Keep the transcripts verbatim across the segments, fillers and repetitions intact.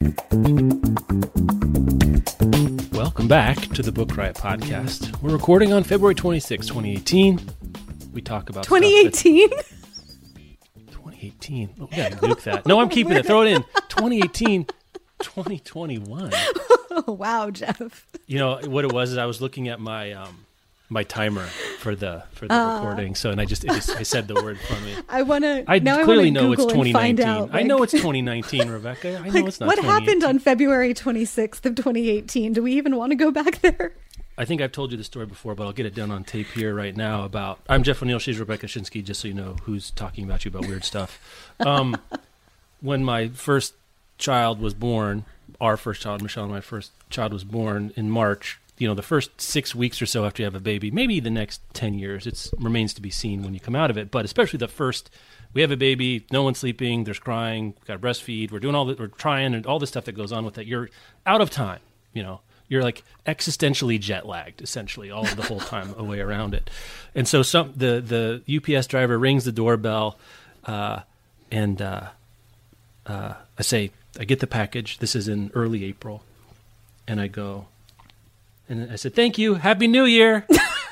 Welcome back to the Book Riot Podcast. We're recording on February twenty-sixth, twenty eighteen. We talk about twenty eighteen? twenty eighteen. Oh, we gotta nuke that. No, I'm keeping it. Throw it in. twenty eighteen, twenty twenty-one. Oh, wow, Jeff. You know, what it was is I was looking at my um, my timer for the for the uh, recording. So, and I just, it just I said the word for me. I want to. I now clearly I know Google it's twenty nineteen. Out, like, I know it's twenty nineteen, Rebecca. I know like, it's not. What happened on February twenty-sixth of twenty eighteen? Do we even want to go back there? I think I've told you the story before, but I'll get it done on tape here right now. About I'm Jeff O'Neill. She's Rebecca Shinsky. Just so you know who's talking about you about weird stuff. Um, when my first child was born, our first child, Michelle, and my first child was born in March. You know, the first six weeks or so after you have a baby, maybe the next ten years, it remains to be seen when you come out of it. But especially the first, we have a baby, no one's sleeping, there's crying, we've got to breastfeed, we're doing all the, we're trying and all the stuff that goes on with it. You're out of time, you know. You're like existentially jet lagged, essentially, all the whole time away around it. And so some the, the U P S driver rings the doorbell, uh, and uh, uh, I say, I get the package. This is in early April. And I go, and I said, thank you. Happy New Year.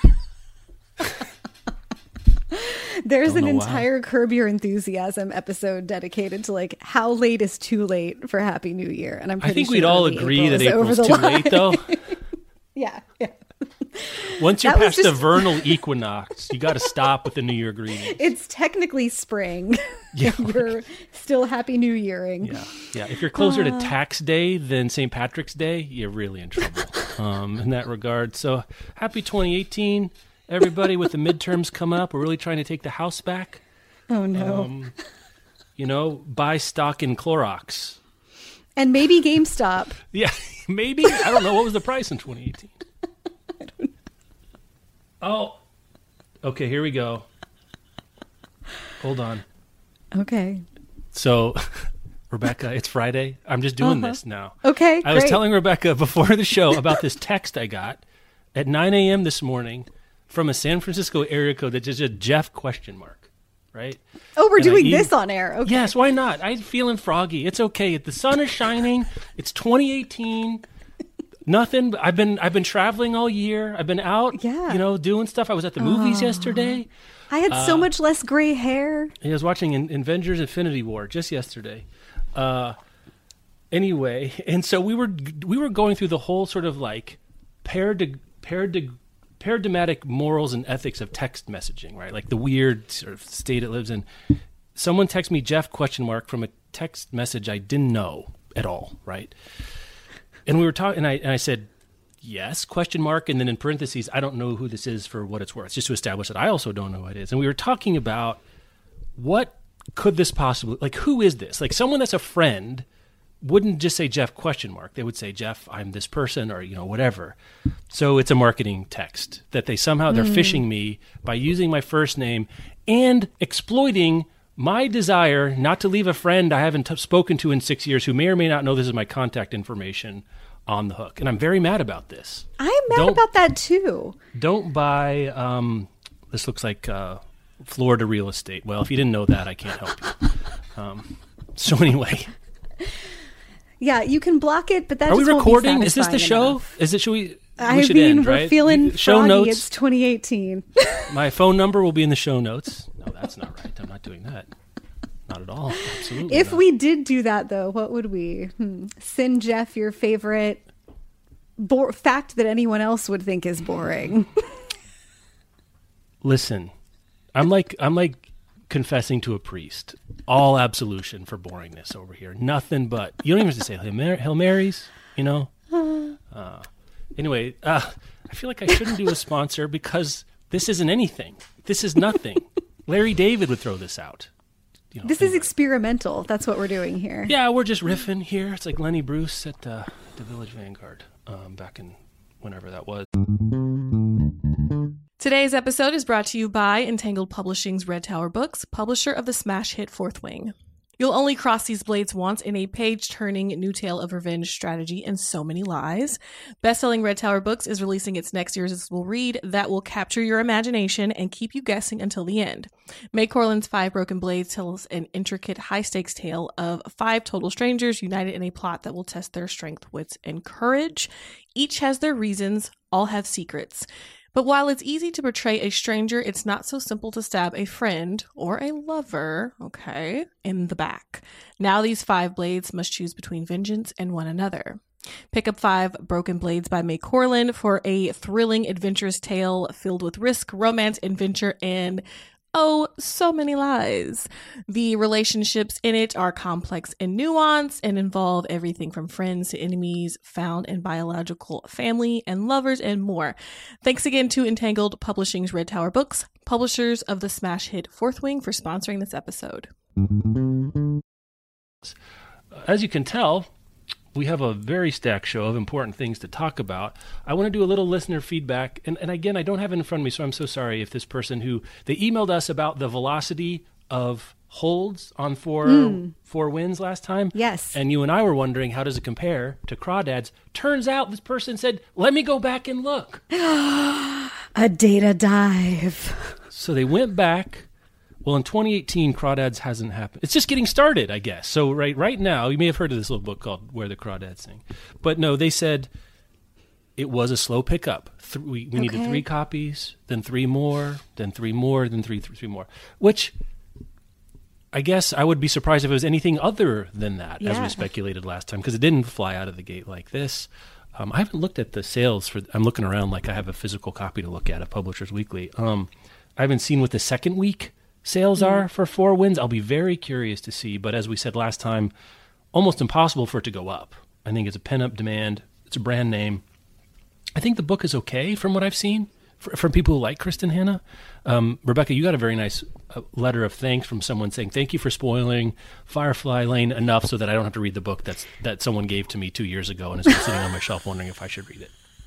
There's Don't an know entire why. Curb Your Enthusiasm episode dedicated to like how late is too late for Happy New Year. And I'm pretty I think sure we'd all early agree April that is over April's the too line. late, though. yeah, yeah. Once you're That was past the just- vernal equinox, you got to stop with the New Year greetings. It's technically spring. Yeah. You're still Happy New Yearing. Yeah, yeah. If you're closer to tax day than Saint Patrick's Day, you're really in trouble um, in that regard. So happy twenty eighteen, everybody, with the midterms coming up. We're really trying to take the house back. Oh, no. Um, you know, buy stock in Clorox. And maybe GameStop. Yeah, maybe. I don't know. What was the price in twenty eighteen? I don't know. Oh, okay, here we go. Hold on. Okay. So, Rebecca, it's Friday. I'm just doing Uh-huh. this now. Okay, I was great. telling Rebecca before the show about this text I got at nine a.m. this morning from a San Francisco area code that just said Jeff question mark, right? Oh, we're And I doing e- this on air. Okay. Yes, why not? I'm feeling froggy. It's okay. The sun is shining. It's twenty eighteen. Nothing. I've been I've been traveling all year. I've been out, Yeah. you know, doing stuff. I was at the movies Oh. yesterday. I had Uh, so much less gray hair. I was watching in- Avengers Infinity War just yesterday. Uh, anyway, and so we were we were going through the whole sort of like parad- parad- paradigmatic morals and ethics of text messaging, right? Like the weird sort of state it lives in. Someone texted me Jeff question mark from a text message I didn't know at all, right? And we were talking, and I and I said yes question mark, and then in parentheses, I don't know who this is for what it's worth, just to establish that I also don't know who it is. And we were talking about what could this possibly, like, who is this? Like, someone that's a friend wouldn't just say Jeff question mark. They would say, Jeff, I'm this person, or, you know, whatever. So it's a marketing text that they somehow, they're phishing me by using my first name and exploiting my desire not to leave a friend I haven't t- spoken to in six years who may or may not know this is my contact information on the hook. And I'm very mad about this. I'm mad Don't- about that too. Don't buy, um, this looks like uh, Florida real estate. Well, if you didn't know that, I can't help you. Um, so anyway. Yeah, you can block it, but that Are we just won't be recording? Is this the satisfying show? enough. Is it, should we, we I should mean, end, we're right? feeling show froggy. notes. It's twenty eighteen. My phone number will be in the show notes. No, that's not right. I'm not doing that. Not at all. Absolutely If not. we did do that, though, what would we? Hmm. Send Jeff your favorite bo- fact that anyone else would think is boring. Listen, I'm like I'm like confessing to a priest. All absolution for boringness over here. Nothing but, you don't even have to say Hail, Mar- Hail Marys, you know? Uh, anyway, uh, I feel like I shouldn't do a sponsor because this isn't anything. This is nothing. Larry David would throw this out. You know, This is anyway. experimental. That's what we're doing here. Yeah, we're just riffing here. It's like Lenny Bruce at uh, the Village Vanguard um, back in whenever that was. Today's episode is brought to you by Entangled Publishing's Red Tower Books, publisher of the smash hit Fourth Wing. You'll only cross these blades once in a page-turning new tale of revenge, strategy, and so many lies. Best-selling Red Tower Books is releasing its next irresistible read that will capture your imagination and keep you guessing until the end. May Corlin's Five Broken Blades tells an intricate, high-stakes tale of five total strangers united in a plot that will test their strength, wits, and courage. Each has their reasons, all have secrets. But while it's easy to betray a stranger, it's not so simple to stab a friend or a lover, okay, in the back. Now these five blades must choose between vengeance and one another. Pick up Five Broken Blades by May Corlin for a thrilling, adventurous tale filled with risk, romance, adventure, and oh, so many lies. The relationships in it are complex and nuanced and involve everything from friends to enemies, found and biological family, and lovers, and more. Thanks again to Entangled Publishing's Red Tower Books, publishers of the smash hit Fourth Wing, for sponsoring this episode. As you can tell, we have a very stacked show of important things to talk about. I want to do a little listener feedback. And, and again, I don't have it in front of me, so I'm so sorry if this person who, they emailed us about the velocity of holds on four, mm. four wins last time. Yes. And you and I were wondering, how does it compare to Crawdads? Turns out this person said, let me go back and look. A data dive. So they went back. Well, in twenty eighteen, Crawdads hasn't happened. It's just getting started, I guess. So right right now, you may have heard of this little book called Where the Crawdads Sing. But no, they said it was a slow pickup. Th- we we okay. needed three copies, then three more, then three more, then three, three, three more. Which I guess I would be surprised if it was anything other than that, yeah. as we speculated last time, because it didn't fly out of the gate like this. Um, I haven't looked at the sales for. I'm looking around like I have a physical copy to look at of Publishers Weekly. Um, I haven't seen what the second week sales are for Four Winds. I'll be very curious to see, but as we said last time, almost impossible for it to go up. I think it's a pent-up demand. It's a brand name. I think the book is okay from what I've seen for, from people who like Kristen Hanna. Um, Rebecca, you got a very nice uh, letter of thanks from someone saying, thank you for spoiling Firefly Lane enough so that I don't have to read the book that's that someone gave to me two years ago and has been sitting on my shelf wondering if I should read it.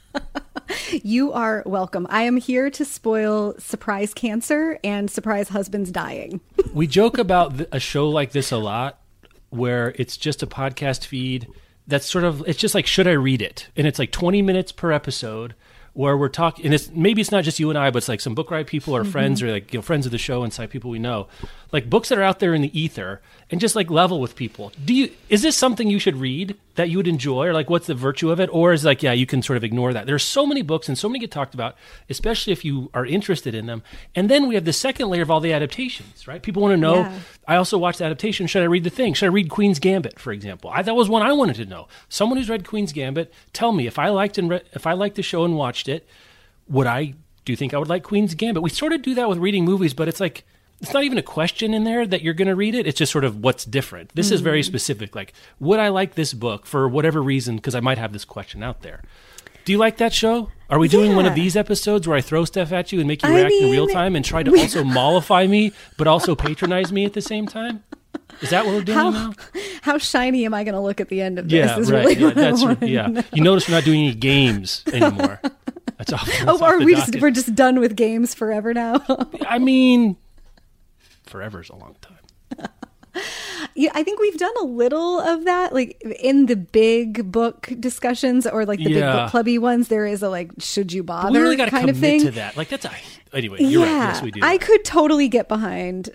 You are welcome. I am here to spoil Surprise Cancer and Surprise Husbands Dying. We joke about th- a show like this a lot where it's just a podcast feed that's sort of, it's just like, should I read it? And it's like twenty minutes per episode where we're talking, and it's maybe it's not just you and I, but it's like some Book Riot people or mm-hmm. friends or like, you know, friends of the show inside people we know, like books that are out there in the ether, and just like level with people. Do you, is this something you should read that you would enjoy, or like what's the virtue of it? Or is it like, yeah, you can sort of ignore that. There's so many books and so many get talked about, especially if you are interested in them. And then we have the second layer of all the adaptations, right? People want to know, yeah. I also watched the adaptation. Should I read the thing? Should I read Queen's Gambit, for example? I, that was one I wanted to know. Someone who's read Queen's Gambit, tell me if I liked and re- if I liked the show and watched it, would I, do you think I would like Queen's Gambit? We sort of do that with reading movies, but it's like, it's not even a question in there that you're going to read it. It's just sort of what's different. This mm-hmm. is very specific. Like, would I like this book for whatever reason? Because I might have this question out there. Do you like that show? Are we doing yeah. one of these episodes where I throw stuff at you and make you I react mean, in real time and try to we... also mollify me, but also patronize me at the same time? Is that what we're doing how, now? How shiny am I going to look at the end of this? Yeah, is right. Really Yeah, that's yeah. You notice we're not doing any games anymore. That's off. That's oh, off are the we docket. just we're just done with games forever now? I mean, forever is a long time. Yeah, I think we've done a little of that, like in the big book discussions or like the yeah. big book clubby ones. There is a like, should you bother? But we really got to kind commit of thing to that. Like that's a anyway. You're yeah, right. Yes, we do. I could totally get behind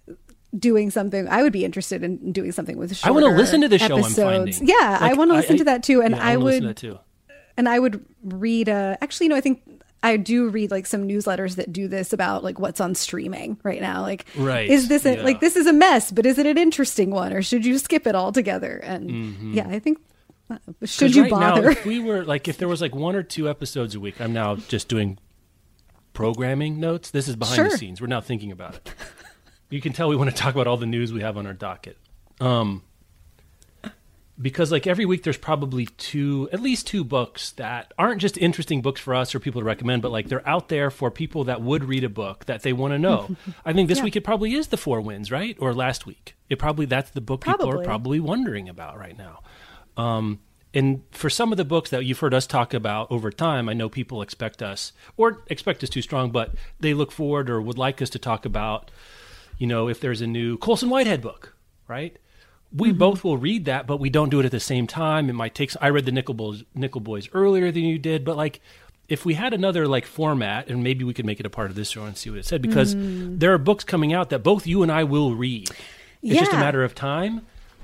doing something. I would be interested in doing something with shorter I want to listen to the show episodes. I'm finding. Yeah, like, I want to listen I, to that too, and yeah, I, I would. Listen to that too. And I would read. Uh, actually, no, I think. I do read like some newsletters that do this about like what's on streaming right now. Like, right. is this a, yeah. like this is a mess, but is it an interesting one, or should you skip it altogether? And mm-hmm. yeah, I think uh, should you right bother? Now, if we were like, if there was like one or two episodes a week, I'm now just doing programming notes. This is behind sure. the scenes. We're now thinking about it. You can tell we want to talk about all the news we have on our docket. Um, Because like every week there's probably two, at least two books that aren't just interesting books for us or people to recommend, but like they're out there for people that would read a book that they want to know. I think this yeah. week it probably is The Four Winds, right? Or last week. It probably, that's the book probably. people are probably wondering about right now. Um, and for some of the books that you've heard us talk about over time, I know people expect us, or expect us too strong, but they look forward or would like us to talk about, you know, if there's a new Colson Whitehead book, right? we Mm-hmm. both will read that, but we don't do it at the same time. It might take. I read the Nickel Boys, Nickel Boys earlier than you did, but like if we had another like format, and maybe we could make it a part of this show and see what it said, because Mm. there are books coming out that both you and I will read. It's just a Yeah. matter of time.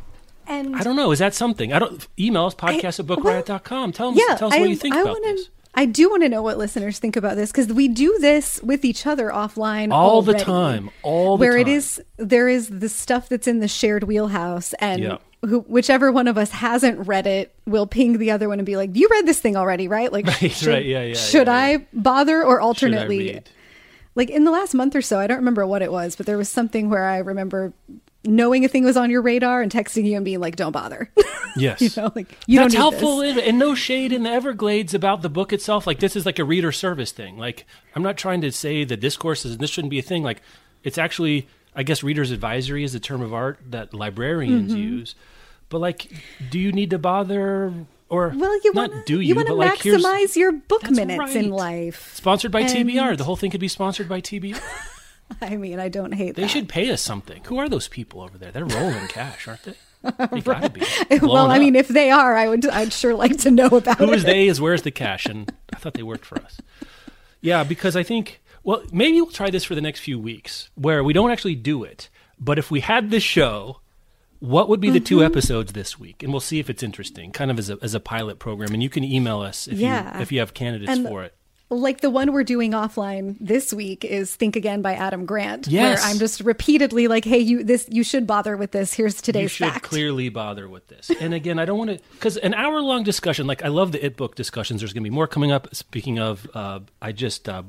And I don't know. Is that something? I don't. Email us podcast at book riot dot com. Tell us. yeah, tell us I, what you think I about wanna, this. I do want to know what listeners think about this, because we do this with each other offline All the already, time. All the where time. it is there is the stuff that's in the shared wheelhouse, and Yeah. who, whichever one of us hasn't read it will ping the other one and be like, "You read this thing already, right? Like, Right, should, right, yeah, yeah, should yeah, I yeah. bother?" Or Should I alternately, read? like in the last month or so, I don't remember what it was, but there was something where I remember knowing a thing was on your radar and texting you and being like, "Don't bother." Yes. you know, like you That's don't need helpful, this. and and no shade in the Everglades about the book itself. Like, this is like a reader service thing. Like, I'm not trying to say that discourse is this shouldn't be a thing. Like, it's actually, I guess, reader's advisory is the term of art that librarians Mm-hmm. use. But like, do you need to bother? Or Well, you not want do you, you, want to but like, here's maximize your book That's minutes in right. life. sponsored by T B R. And- The whole thing could be sponsored by T B R. I mean, I don't hate They that. should pay us something. Who are those people over there? They're rolling cash, aren't they? They gotta be. Well, Blowing I mean, up. if they are, I would. I'd sure like to know about Who it. is they is where's the cash, and I thought they worked for us. Yeah, because I think, well, maybe we'll try this for the next few weeks where we don't actually do it, but if we had this show, what would be the two episodes this week? And we'll see if it's interesting, kind of as a, as a pilot program, and you can email us if Yeah. you if you have candidates And- for it. Like the one we're doing offline this week is "Think Again" by Adam Grant. Yes. Where I'm just repeatedly like, "Hey, you this you should bother with this. Here's You today's should fact." clearly bother with this. And again, I don't want to, because an hour long discussion, like I love the It Book discussions. There's going to be more coming up. Speaking of, uh, I just, uh,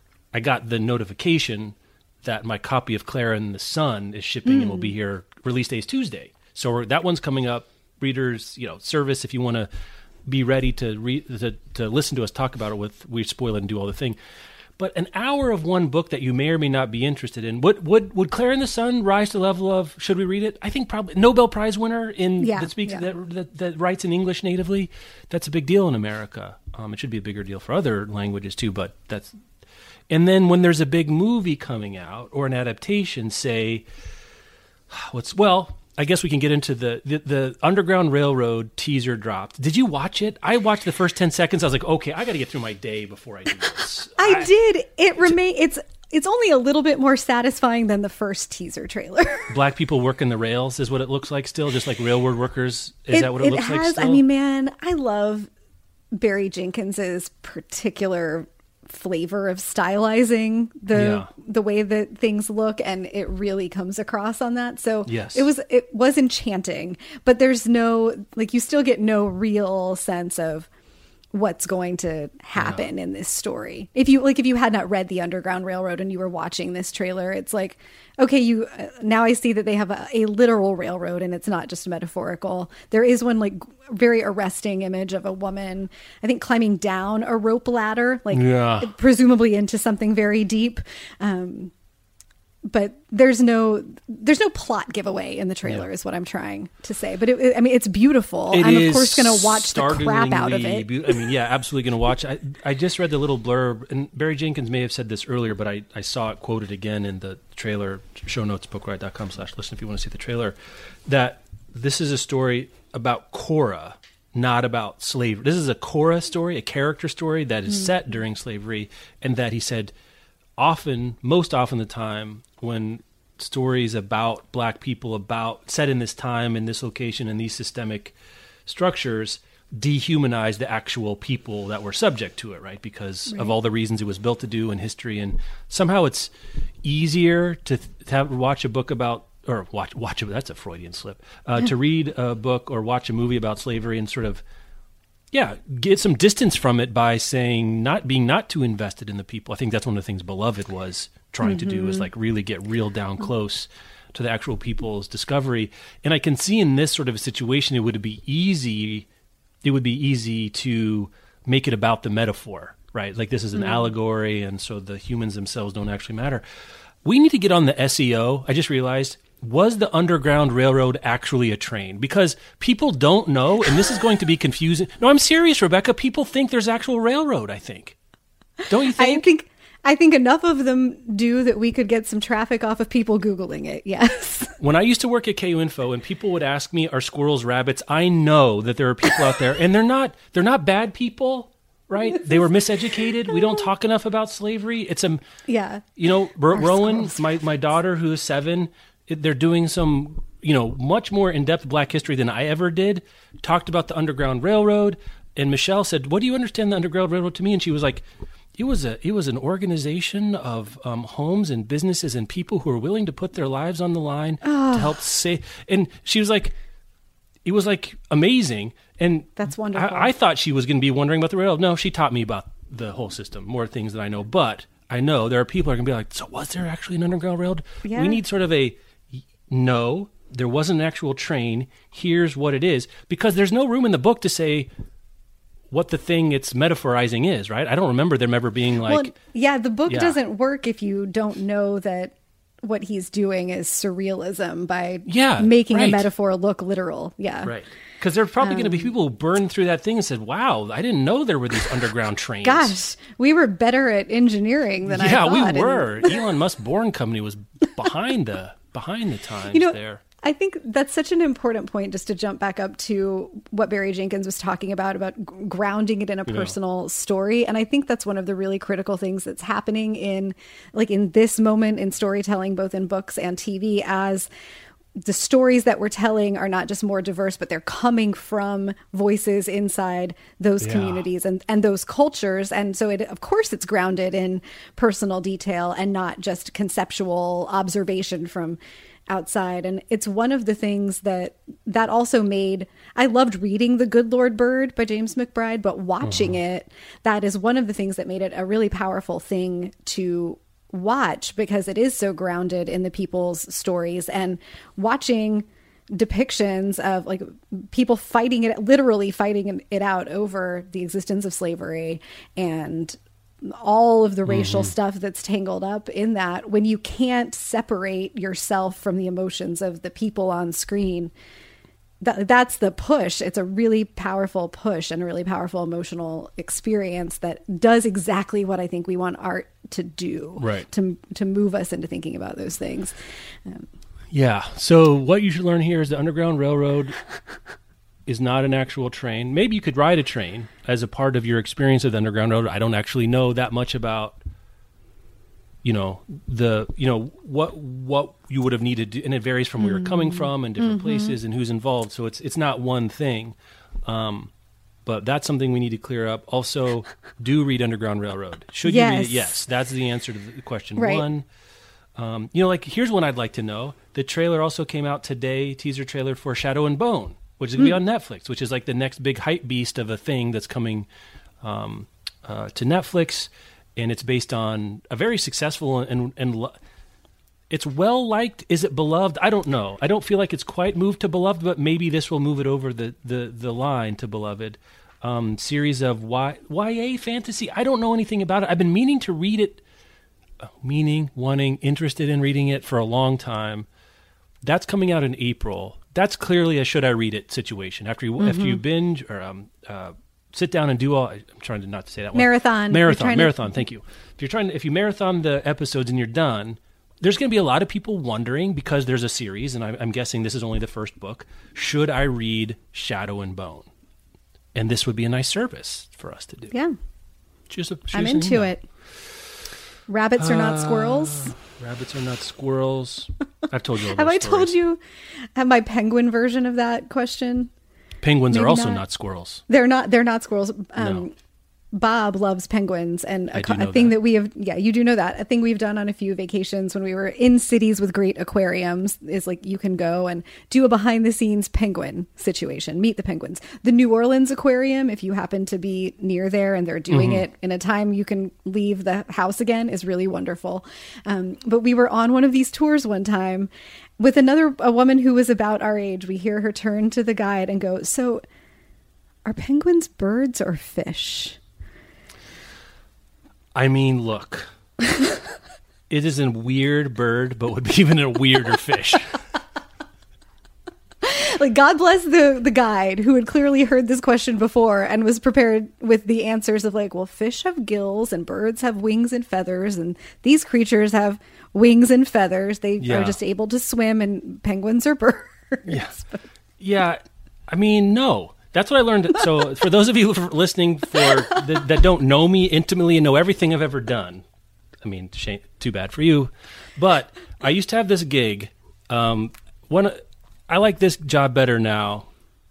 I got the notification that my copy of Clara and the Sun is shipping and will be here. Release day is Tuesday. So we're, that one's coming up. Readers, you know, service, if you want to be ready to, re- to to listen to us talk about it with, we spoil it and do all the thing. But an hour of one book that you may or may not be interested in, would would would Clara and the Sun rise to the level of, should we read it? I think probably Nobel Prize winner in Yeah, that speaks yeah. that, that that writes in English natively. That's a big deal in America. Um, it should be a bigger deal for other languages too, but that's. And then when there's a big movie coming out or an adaptation, say, what's well. I guess we can get into the, the the Underground Railroad teaser dropped. Did you watch it? I watched the first ten seconds. I was like, okay, I got to get through my day before I do this. I did. It remain. It's it's only a little bit more satisfying than the first teaser trailer. Black people working the rails is what it looks like still, just like railroad workers. Is that what it, looks has, like still? I mean, man, I love Barry Jenkins's particular flavor of stylizing the Yeah. the way that things look, and it really comes across on that. So Yes. it was it was enchanting, but there's no, like, you still get no real sense of what's going to happen in this story. If you like if you had not read The Underground Railroad and you were watching this trailer, it's like, okay, you uh, now I see that they have a, a literal railroad and it's not just metaphorical. There is one like very arresting image of a woman, I think, climbing down a rope ladder, like Yeah. presumably into something very deep. Um, but there's no there's no plot giveaway in the trailer, Yeah. is what I'm trying to say. But it, it- I mean, it's beautiful. It I'm of is course going to watch the crap out of startlingly it. beau- I mean, yeah, absolutely going to watch. I, I just read the little blurb, and Barry Jenkins may have said this earlier, but I, I saw it quoted again in the trailer, show notes, bookriot.com slash listen if you want to see the trailer, that this is a story about Cora, not about slavery. This is a Cora story, a character story that is set during slavery, and that he said often, most often the time, when stories about black people, about set in this time, in this location, in these systemic structures, dehumanize the actual people that were subject to it, right? Because Right. of all the reasons it was built to do in history. And somehow it's easier to, th- to have, watch a book about, or watch, watch it, that's a Freudian slip, uh, to read a book or watch a movie about slavery and sort of, yeah, get some distance from it by saying, not being not too invested in the people. I think that's one of the things Beloved was trying to do, is like really get real down close to the actual people's discovery. And I can see in this sort of a situation, it would be easy, it would be easy to make it about the metaphor, right? Like this is an allegory, and so the humans themselves don't actually matter. We need to get on the S E O. I just realized, was the Underground Railroad actually a train? Because people don't know, and this is going to be confusing. No, I'm serious, Rebecca. People think there's actual railroad, I think. Don't you think? I think I think enough of them do that we could get some traffic off of people Googling it. Yes. When I used to work at K U Info and people would ask me, are squirrels rabbits? I know that there are people out there, and they're not, they're not bad people, right? They were miseducated. We don't talk enough about slavery. It's a, yeah. You know, R- Rowan, squirrels. my, my daughter who is seven, it- they're doing some, you know, much more in-depth Black history than I ever did, talked about the Underground Railroad. And Michelle said, what do you understand the Underground Railroad to me? And she was like, It was a it was an organization of um, homes and businesses and people who were willing to put their lives on the line oh. to help save. And she was like, it was like amazing. And that's wonderful. I, I thought she was going to be wondering about the railroad. No, she taught me about the whole system, more things than I know. But I know there are people who are going to be like, so was there actually an Underground Railroad? Yeah. We need sort of a no. There wasn't an actual train. Here's what it is, because there's no room in the book to say what the thing it's metaphorizing is, right? I don't remember them ever being like... Well, yeah, the book yeah. doesn't work if you don't know that what he's doing is surrealism by yeah, making right. a metaphor look literal. Yeah. Right. Because there's probably Um, going to be people who burned through that thing and said, wow, I didn't know there were these underground trains. Gosh, we were better at engineering than I yeah, thought. we and- were. Elon Musk Boring Company was behind the behind the times You know, there. I think that's such an important point, just to jump back up to what Barry Jenkins was talking about, about g- grounding it in a personal yeah. story. And I think that's one of the really critical things that's happening in, like, in this moment in storytelling, both in books and T V, as the stories that we're telling are not just more diverse, but they're coming from voices inside those Yeah. communities and, and those cultures. And so it, of course, it's grounded in personal detail and not just conceptual observation from outside. And it's one of the things that that also made, I loved reading The Good Lord Bird by James McBride, but watching uh-huh. it, that is one of the things that made it a really powerful thing to watch, because it is so grounded in the people's stories, and watching depictions of like people fighting it, literally fighting it out over the existence of slavery and all of the racial mm-hmm. stuff that's tangled up in that. When you can't separate yourself from the emotions of the people on screen, that, that's the push. It's a really powerful push and a really powerful emotional experience that does exactly what I think we want art to do, right? To to move us into thinking about those things. Um, yeah. So what you should learn here is the Underground Railroad is not an actual train. Maybe you could ride a train as a part of your experience of the Underground Railroad. I don't actually know that much about, you know, the, you know, what what you would have needed to, and it varies from where you're coming from and different mm-hmm. places and who's involved. So it's it's not one thing. Um, but that's something we need to clear up. Also, do read Underground Railroad. Should yes. you read it? Yes. That's the answer to the question right. one. Um, you know, like, here's one I'd like to know. The trailer also came out today, teaser trailer for Shadow and Bone, which is going to mm. be on Netflix, which is like the next big hype beast of a thing that's coming um, uh, to Netflix. And it's based on a very successful and, and lo- it's well-liked. Is it beloved? I don't know. I don't feel like it's quite moved to beloved, but maybe this will move it over the, the, the line to beloved. Um, series of y- Y A fantasy. I don't know anything about it. I've been meaning to read it, uh, meaning, wanting, interested in reading it for a long time. That's coming out in April. That's clearly a should I read it situation. After you mm-hmm. after you binge or um, uh, sit down and do all. I'm trying to not to say that one. Marathon. Marathon. Marathon. To... Thank you. If you're trying, to, if you marathon the episodes and you're done, there's going to be a lot of people wondering, because there's a series, and I, I'm guessing this is only the first book. Should I read Shadow and Bone? And this would be a nice service for us to do. Yeah, Just a, I'm into email. It. Rabbits are not uh, squirrels. Rabbits are not squirrels. I've told you all those Have I stories. told you have my penguin version of that question? Penguins Maybe are also not. not squirrels. They're not. They're not squirrels. Um, No. Bob loves penguins, and I a, do know a thing that. that we have. Yeah, you do know that. A thing we've done on a few vacations when we were in cities with great aquariums is like you can go and do a behind the scenes penguin situation. Meet the penguins. The New Orleans Aquarium, if you happen to be near there and they're doing Mm-hmm. it in a time you can leave the house again, is really wonderful. Um, but we were on one of these tours one time with another a woman who was about our age. We hear her turn to the guide and go, "So, are penguins birds or fish?" I mean, look, it is a weird bird, but would be even a weirder fish. Like, God bless the the guide who had clearly heard this question before and was prepared with the answers of like, well, fish have gills and birds have wings and feathers, and these creatures have wings and feathers. They Yeah. are just able to swim, and penguins are birds. Yeah. Yeah. I mean, no. That's what I learned. So for those of you who are listening for that, that don't know me intimately and know everything I've ever done, I mean, shame, too bad for you. But I used to have this gig. Um, one, I like this job better now.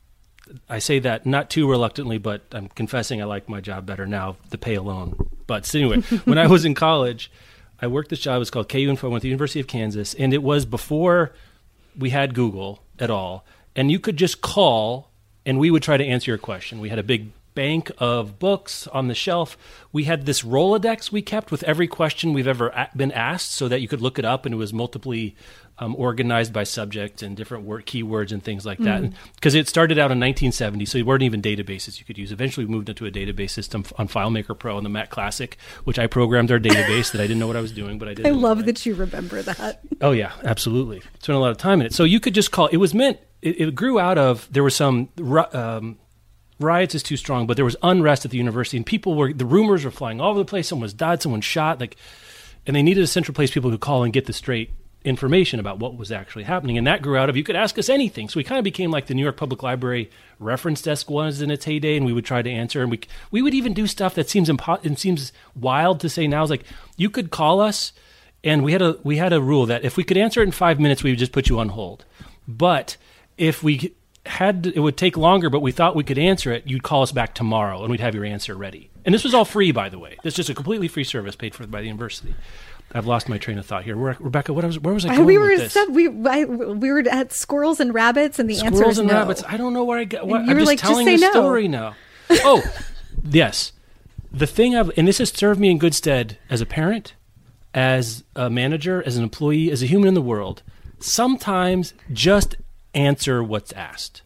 I say that not too reluctantly, but I'm confessing I like my job better now, the pay alone. But anyway, when I was in college, I worked this job. It was called K U Info. I went to the University of Kansas, and it was before we had Google at all. And you could just call, and we would try to answer your question. We had a big bank of books on the shelf. We had this Rolodex we kept with every question we've ever a- been asked, so that you could look it up, and it was multiply um, organized by subject and different word keywords and things like that. Because it started out in nineteen seventy, so there weren't even databases you could use. Eventually, we moved into a database system on FileMaker Pro and the Mac Classic, which I programmed our database that I didn't know what I was doing, but I did. I it love anyway. that you remember that. Oh, yeah, absolutely. Spent a lot of time in it. So you could just call. It was meant, it, it grew out of, there was some, um, riots is too strong, but there was unrest at the university, and people were, the rumors were flying all over the place. Someone was died, someone shot, like, and they needed a central place people could call and get the straight information about what was actually happening. And that grew out of, you could ask us anything. So we kind of became like the New York Public Library reference desk was in its heyday, and we would try to answer. And we we would even do stuff that seems impo- it seems wild to say now. Is like, you could call us, and we had a we had a rule that if we could answer it in five minutes, we would just put you on hold. But if we had to, it would take longer, but we thought we could answer it, you'd call us back tomorrow, and we'd have your answer ready. And this was all free, by the way. This is just a completely free service paid for by the university. I've lost my train of thought here. Rebecca, what was, where was I going we were with this? sub, we I, we were at squirrels and rabbits, and the answer Squirrels is and no. rabbits. I don't know where I got. What, you I'm were just like, just telling say the no. story now. Oh, yes. The thing I've, and this has served me in good stead as a parent, as a manager, as an employee, as a human in the world. Sometimes just answer what's asked.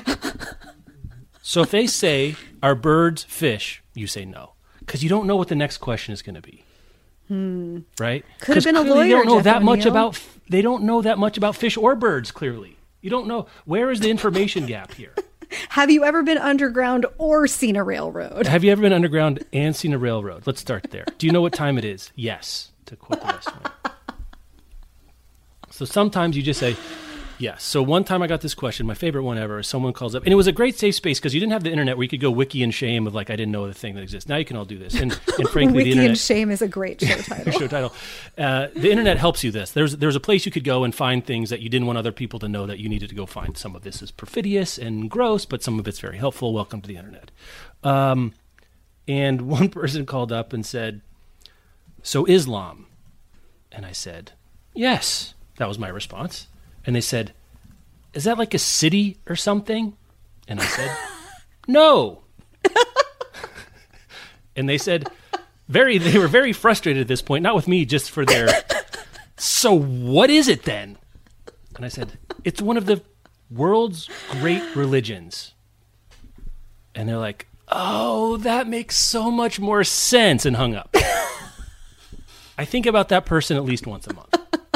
So if they say, are birds fish? You say no, because you don't know what the next question is going to be. Hmm. Right? Could have been a clearly lawyer. They don't know Jeff that much O'Neill. about. They don't know that much about fish or birds. Clearly, you don't know. Where is the information gap here? Have you ever been underground or seen a railroad? Have you ever been underground and seen a railroad? Let's start there. Do you know what time it is? Yes, to quote the West Wing. So sometimes you just say yes. So one time I got this question, my favorite one ever, is someone calls up, and it was a great safe space because you didn't have the internet where you could go wiki and shame of like, I didn't know the thing that exists. Now you can all do this. And, and frankly, Wiki the internet... and Shame is a great show title. show title. Uh, the internet helps you this. There's there's a place you could go and find things that you didn't want other people to know that you needed to go find. Some of this is perfidious and gross, but some of it's very helpful. Welcome to the internet. Um, and one person called up and said, so Islam? And I said, yes. That was my response. And they said, is that like a city or something? And I said, no. And they said, very, they were very frustrated at this point, not with me, just for their, so what is it then? And I said, it's one of the world's great religions. And they're like, oh, that makes so much more sense, and hung up. I think about that person at least once a month.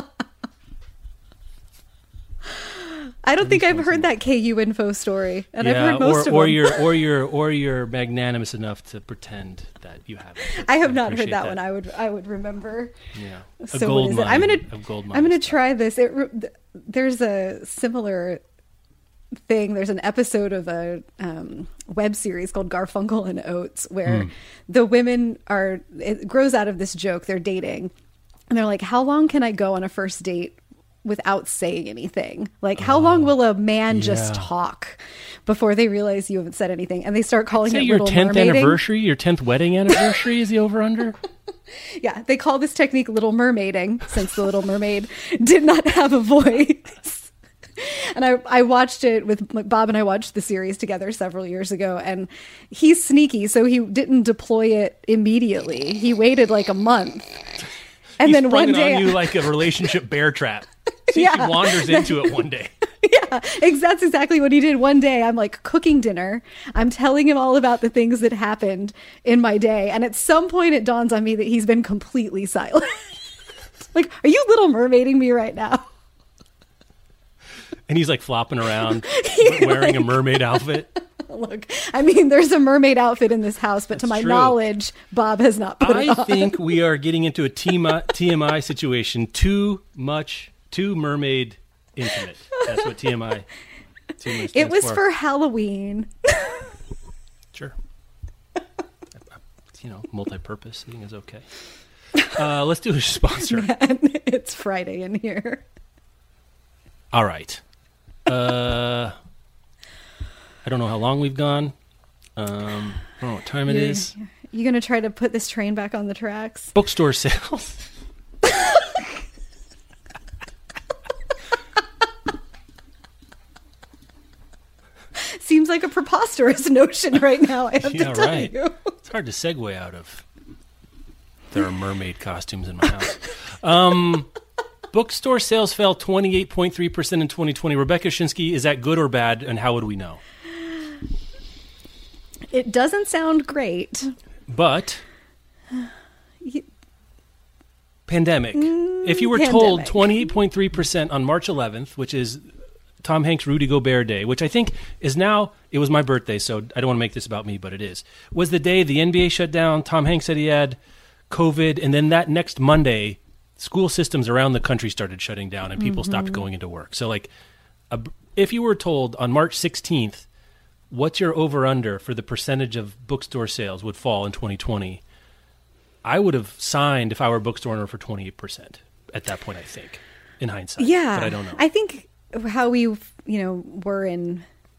I don't think I've heard that K U Info story, and I've Yeah, heard most or, of or them. you're or you're or you're magnanimous enough to pretend that you haven't. I have not heard appreciate that, one. I would I would remember. Yeah, a So gold what is it? mine I'm gonna of gold I'm mine gonna stuff. try this. It re- th- there's a similar thing. There's an episode of a um, web series called Garfunkel and Oates where Hmm. the women are. It grows out of this joke. They're dating, and they're like, "How long can I go on a first date without saying anything? Like, how long will a man just yeah. talk before they realize you haven't said anything?" And they start calling Say it your little tenth mermaiding. anniversary, your tenth wedding anniversary is the over under. Yeah, they call this technique little mermaiding, since the Little Mermaid did not have a voice. And I, I watched it with like, Bob, and I watched the series together several years ago, and he's sneaky, so he didn't deploy it immediately. He waited like a month. And He then sprung one it day on you like a relationship bear trap. See if Yeah. she wanders into it one day. Yeah, ex- that's exactly what he did. One day, I'm like cooking dinner. I'm telling him all about the things that happened in my day. And at some point, it dawns on me that he's been completely silent. Like, are you Little Mermaiding me right now? And he's like flopping around wearing a mermaid outfit. Look, I mean, there's a mermaid outfit in this house, but That's to my true. knowledge, Bob has not put it I on. think we are getting into a T M I situation. Too much, too mermaid intimate. That's what T M I. T M I It was for. for Halloween. Sure. You know, multi-purpose thing is okay. Uh, let's do a sponsor. Man, it's Friday in here. All right. Uh, I don't know how long we've gone. Um, I don't know what time it You're- is. You gonna try to put this train back on the tracks? Bookstore sales. Seems like a preposterous notion right now, I have Yeah, to tell right. you. It's hard to segue out of. There are mermaid costumes in my house. Um, bookstore sales fell twenty-eight point three percent in twenty twenty. Rebecca Shinsky, is that good or bad, and how would we know? It doesn't sound great. But You- pandemic. If you were told pandemic. twenty-eight point three percent on March eleventh, which is Tom Hanks' Rudy Gobert Day, which I think is now, it was my birthday, so I don't want to make this about me, but it is, was the day the N B A shut down. Tom Hanks said he had COVID, and then that next Monday, school systems around the country started shutting down and people stopped going into work. So, like, a, if you were told on March sixteenth, what's your over-under for the percentage of bookstore sales would fall in twenty twenty, I would have signed if I were a bookstore owner for twenty-eight percent at that point, I think, in hindsight. Yeah, But I don't know. I think how we, you know, were in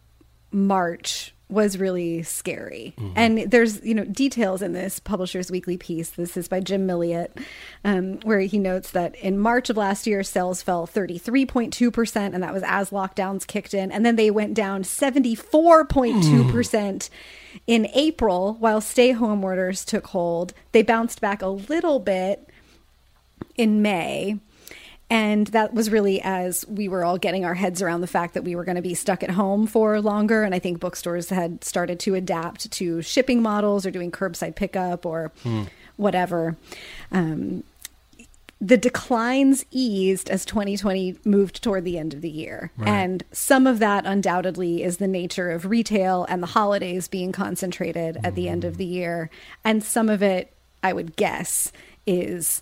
March was really scary. Mm-hmm. And there's, you know, details in this Publishers Weekly piece. This is by Jim Milliot, um, where he notes that in March of last year, sales fell thirty-three point two percent, and that was as lockdowns kicked in. And then they went down seventy-four point two percent in April while stay-home orders took hold. They bounced back a little bit in May. And that was really as we were all getting our heads around the fact that we were going to be stuck at home for longer. And I think bookstores had started to adapt to shipping models or doing curbside pickup or whatever. Um, the declines eased as twenty twenty moved toward the end of the year. Right. And some of that undoubtedly is the nature of retail and the holidays being concentrated at the end of the year. And some of it, I would guess, is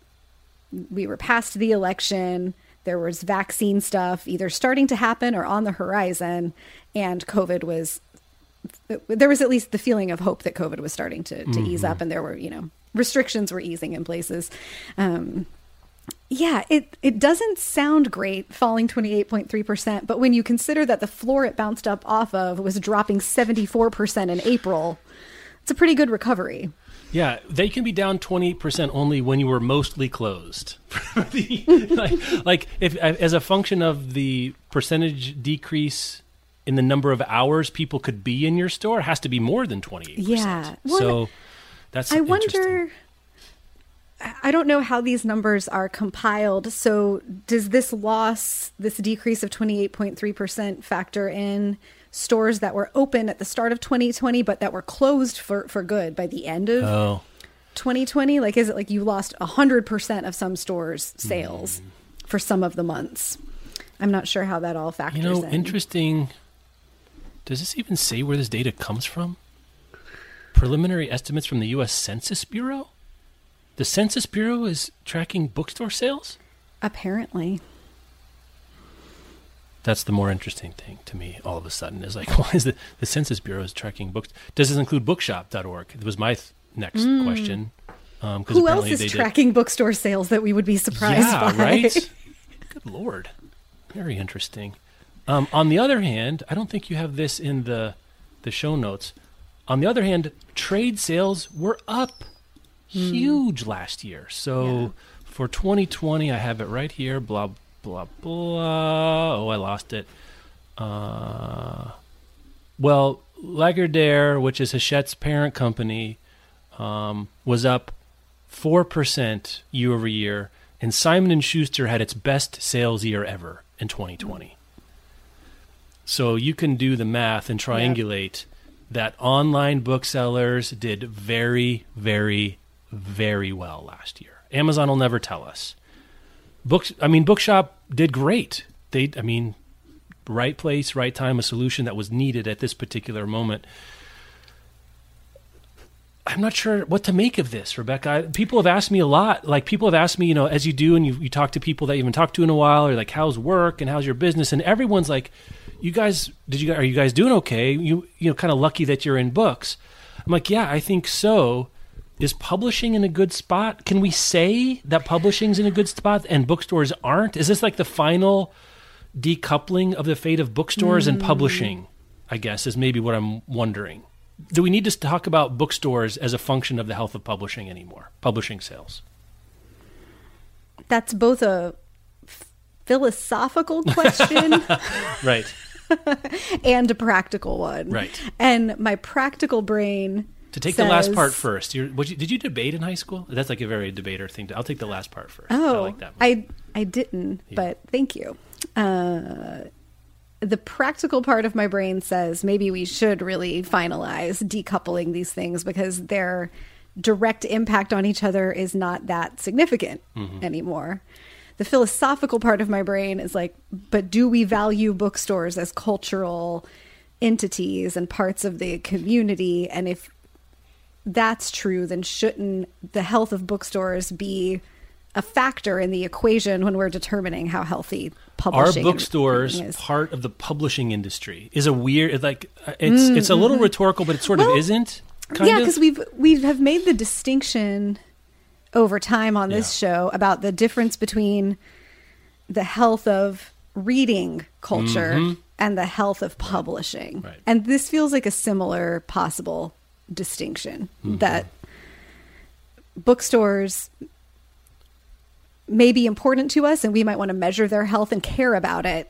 we were past the election. There was vaccine stuff either starting to happen or on the horizon. And COVID was, there was at least the feeling of hope that COVID was starting to, to mm-hmm. ease up, and there were, you know, restrictions were easing in places. Um, yeah, it, it doesn't sound great falling twenty-eight point three percent, but when you consider that the floor it bounced up off of was dropping seventy-four percent in April, it's a pretty good recovery. Yeah, they can be down twenty-eight percent only when you were mostly closed. the, like, like if as a function of the percentage decrease in the number of hours people could be in your store, it has to be more than twenty-eight percent. Yeah. Well, so that's I interesting. wonder, I don't know how these numbers are compiled. So does this loss, this decrease of twenty-eight point three percent factor in stores that were open at the start of twenty twenty, but that were closed for, for good by the end of oh. twenty twenty? Like, is it like you lost one hundred percent of some stores' sales mm. for some of the months? I'm not sure how that all factors in. You know, in. interesting. Does this even say where this data comes from? Preliminary estimates from the U S Census Bureau? The Census Bureau is tracking bookstore sales? Apparently. That's the more interesting thing to me all of a sudden is like, why is the, the Census Bureau is tracking books? Does this include bookshop dot org? It was my th- next mm. question. Um, Who else is tracking did... bookstore sales that we would be surprised yeah, by? Right? Good Lord. Very interesting. Um, on the other hand, I don't think you have this in the the show notes. On the other hand, trade sales were up mm. huge last year. So yeah. for twenty twenty, I have it right here, blah, blah, blah. Oh, I lost it. Uh, well, Lagardère, which is Hachette's parent company, um, was up four percent year over year, and Simon and Schuster had its best sales year ever in twenty twenty. Mm. So you can do the math and triangulate yep. that online booksellers did very, very, very well last year. Amazon will never tell us. Books, I mean, Bookshop did great. They, I mean, right place, right time, a solution that was needed at this particular moment. I'm not sure what to make of this, Rebecca. People have asked me a lot. Like, people have asked me, you know, as you do, and you, you talk to people that you haven't talked to in a while, or like, how's work and how's your business? And everyone's like, you guys, did you, are you guys doing okay? You, you know, kind of lucky that you're in books. I'm like, yeah, I think so. Is publishing in a good spot? Can we say that publishing's in a good spot and bookstores aren't? Is this like the final decoupling of the fate of bookstores mm. and publishing, I guess, is maybe what I'm wondering. Do we need to talk about bookstores as a function of the health of publishing anymore, publishing sales? That's both a f- philosophical question right, and a practical one. Right. And my practical brain To take says, the last part first. You're, what you, did you debate in high school? That's like a very debater thing. To, I'll take the last part first. Oh, I like that one. I, I didn't, Yeah. but thank you. Uh, the practical part of my brain says maybe we should really finalize decoupling these things because their direct impact on each other is not that significant mm-hmm. anymore. The philosophical part of my brain is like, but do we value bookstores as cultural entities and parts of the community? And if that's true, then shouldn't the health of bookstores be a factor in the equation when we're determining how healthy publishing Are bookstores is? part of the publishing industry? Is a weird, like, it's mm, it's a little mm-hmm. rhetorical, but it sort well, of isn't. Kind yeah, of? because we've we have made the distinction over time on this yeah. show about the difference between the health of reading culture mm-hmm. and the health of publishing, right. and this feels like a similar possible distinction mm-hmm. that bookstores may be important to us and we might want to measure their health and care about it,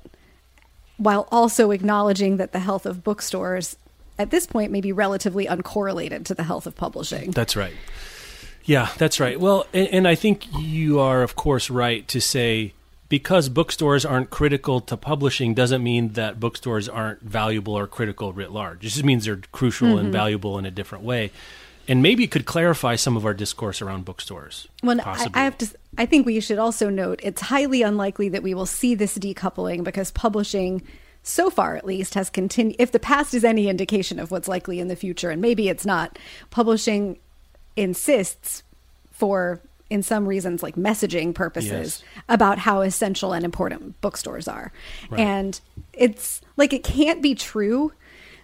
while also acknowledging that the health of bookstores at this point may be relatively uncorrelated to the health of publishing. That's right. Yeah, that's right. Well, and, and I think you are, of course, right to say because bookstores aren't critical to publishing doesn't mean that bookstores aren't valuable or critical writ large. It just means they're crucial mm-hmm. and valuable in a different way. And maybe it could clarify some of our discourse around bookstores. Well, I, I have to. I think we should also note it's highly unlikely that we will see this decoupling because publishing, so far at least, has continued. If the past is any indication of what's likely in the future, and maybe it's not, publishing insists for, in some reasons, like messaging purposes, yes. about how essential and important bookstores are. Right. And it's like it can't be true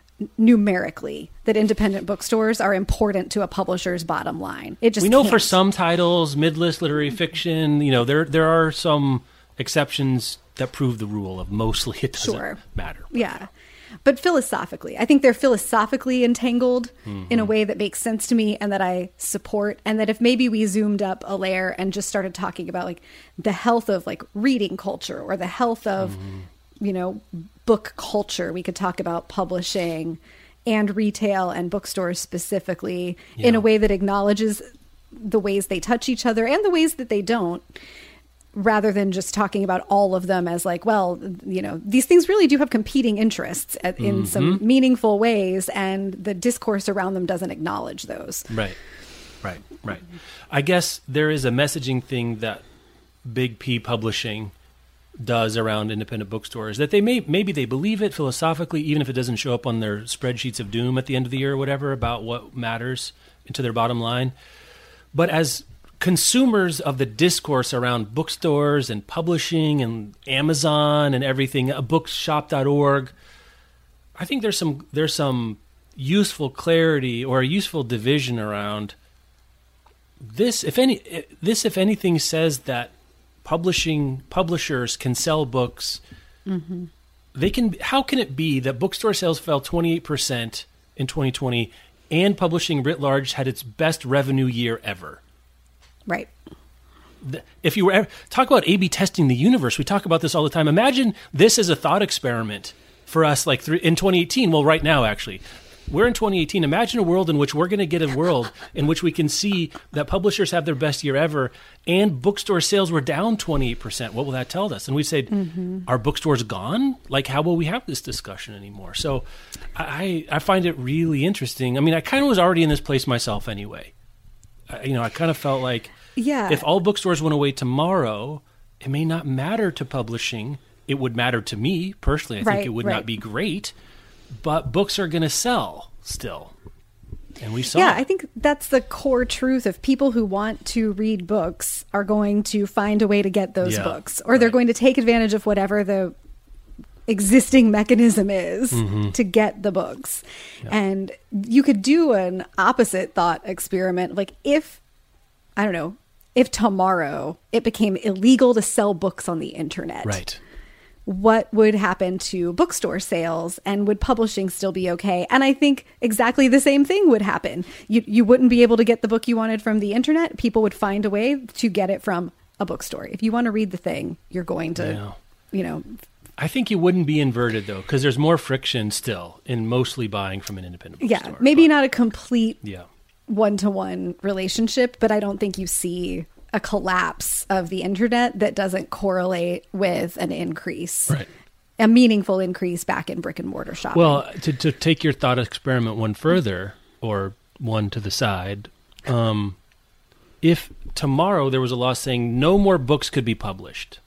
numerically that independent bookstores are important to a publisher's bottom line. It just we know can't. For some titles, mid-list literary fiction, you know, there there are some exceptions that prove the rule of mostly it doesn't sure. matter. Yeah. But philosophically, I think they're philosophically entangled mm-hmm. in a way that makes sense to me and that I support. And that if maybe we zoomed up a layer and just started talking about like the health of like reading culture or the health of, mm-hmm. you know, book culture, we could talk about publishing and retail and bookstores specifically yeah. in a way that acknowledges the ways they touch each other and the ways that they don't, rather than just talking about all of them as like, well, you know, these things really do have competing interests at, in mm-hmm. some meaningful ways, and the discourse around them doesn't acknowledge those. Right, right, right. I guess there is a messaging thing that Big P Publishing does around independent bookstores that they may maybe they believe it philosophically, even if it doesn't show up on their spreadsheets of doom at the end of the year or whatever about what matters into their bottom line. But as consumers of the discourse around bookstores and publishing and Amazon and everything, bookshop dot org, I think there's some there's some useful clarity or a useful division around this. If any, this if anything says that publishing publishers can sell books. Mm-hmm. They can. How can it be that bookstore sales fell twenty-eight percent in twenty twenty and publishing writ large had its best revenue year ever? Right. If you were ever, talk about A B testing the universe, we talk about this all the time. Imagine this as a thought experiment for us, like th- in twenty eighteen. Well, right now, actually. We're in twenty eighteen. Imagine a world in which we're going to get a world in which we can see that publishers have their best year ever and bookstore sales were down twenty-eight percent. What will that tell us? And we said, mm-hmm. Are bookstores gone? Like, how will we have this discussion anymore? So I, I find it really interesting. I mean, I kind of was already in this place myself anyway. I, you know, I kind of felt like yeah. if all bookstores went away tomorrow, it may not matter to publishing it would matter to me personally. I think Right, it would right. not be great, but books are going to sell still. And we saw Yeah, it. I think that's the core truth of people who want to read books are going to find a way to get those Yeah, books, or they're right. going to take advantage of whatever the existing mechanism is Mm-hmm. to get the books. And you could do an opposite thought experiment. Like if, I don't know, if tomorrow it became illegal to sell books on the internet. Right. What would happen to bookstore sales, and would publishing still be okay? And I think exactly the same thing would happen. You you wouldn't be able to get the book you wanted from the internet. People would find a way to get it from a bookstore. If you want to read the thing, you're going to, Yeah. you know, I think you wouldn't be inverted, though, because there's more friction still in mostly buying from an independent yeah, bookstore. maybe But- not a complete Yeah. one-to-one relationship, but I don't think you see a collapse of the internet that doesn't correlate with an increase, Right. a meaningful increase back in brick and mortar shopping. Well, to, to take your thought experiment one further, or one to the side, um, if tomorrow there was a law saying no more books could be published,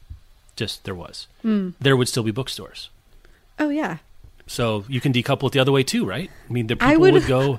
just there was, Hmm. there would still be bookstores. oh yeah. So you can decouple it the other way too, right? I mean, the I people would- would go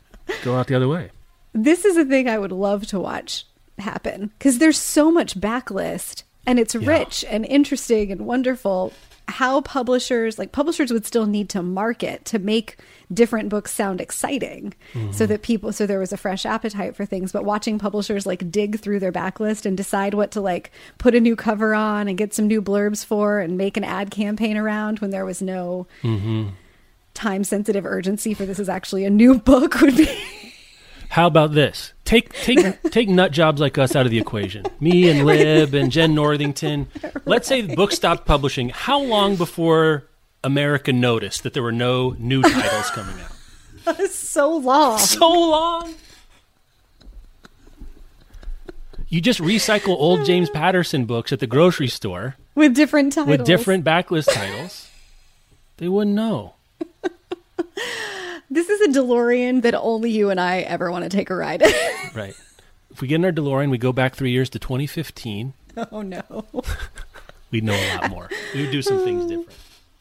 go out the other way. This is a thing I would love to watch happen, because there's so much backlist, and it's Yeah. rich and interesting and wonderful. How publishers, like publishers would still need to market to make different books sound exciting, Mm-hmm. so that people, so there was a fresh appetite for things. But watching publishers like dig through their backlist and decide what to like put a new cover on and get some new blurbs for and make an ad campaign around when there was no Mm-hmm. time sensitive urgency for this is actually a new book would be. How about this? Take take take nut jobs like us out of the equation. Me and Lib and Jen Northington. Let's say the book stopped publishing. How long before America noticed that there were no new titles coming out? So long. So long. You just recycle old James Patterson books at the grocery store With different titles. with different backlist titles. They wouldn't know. This is a DeLorean that only you and I ever want to take a ride in. Right. If we get in our DeLorean, we go back three years to twenty fifteen. Oh, no. We'd know a lot more. We would do some things different.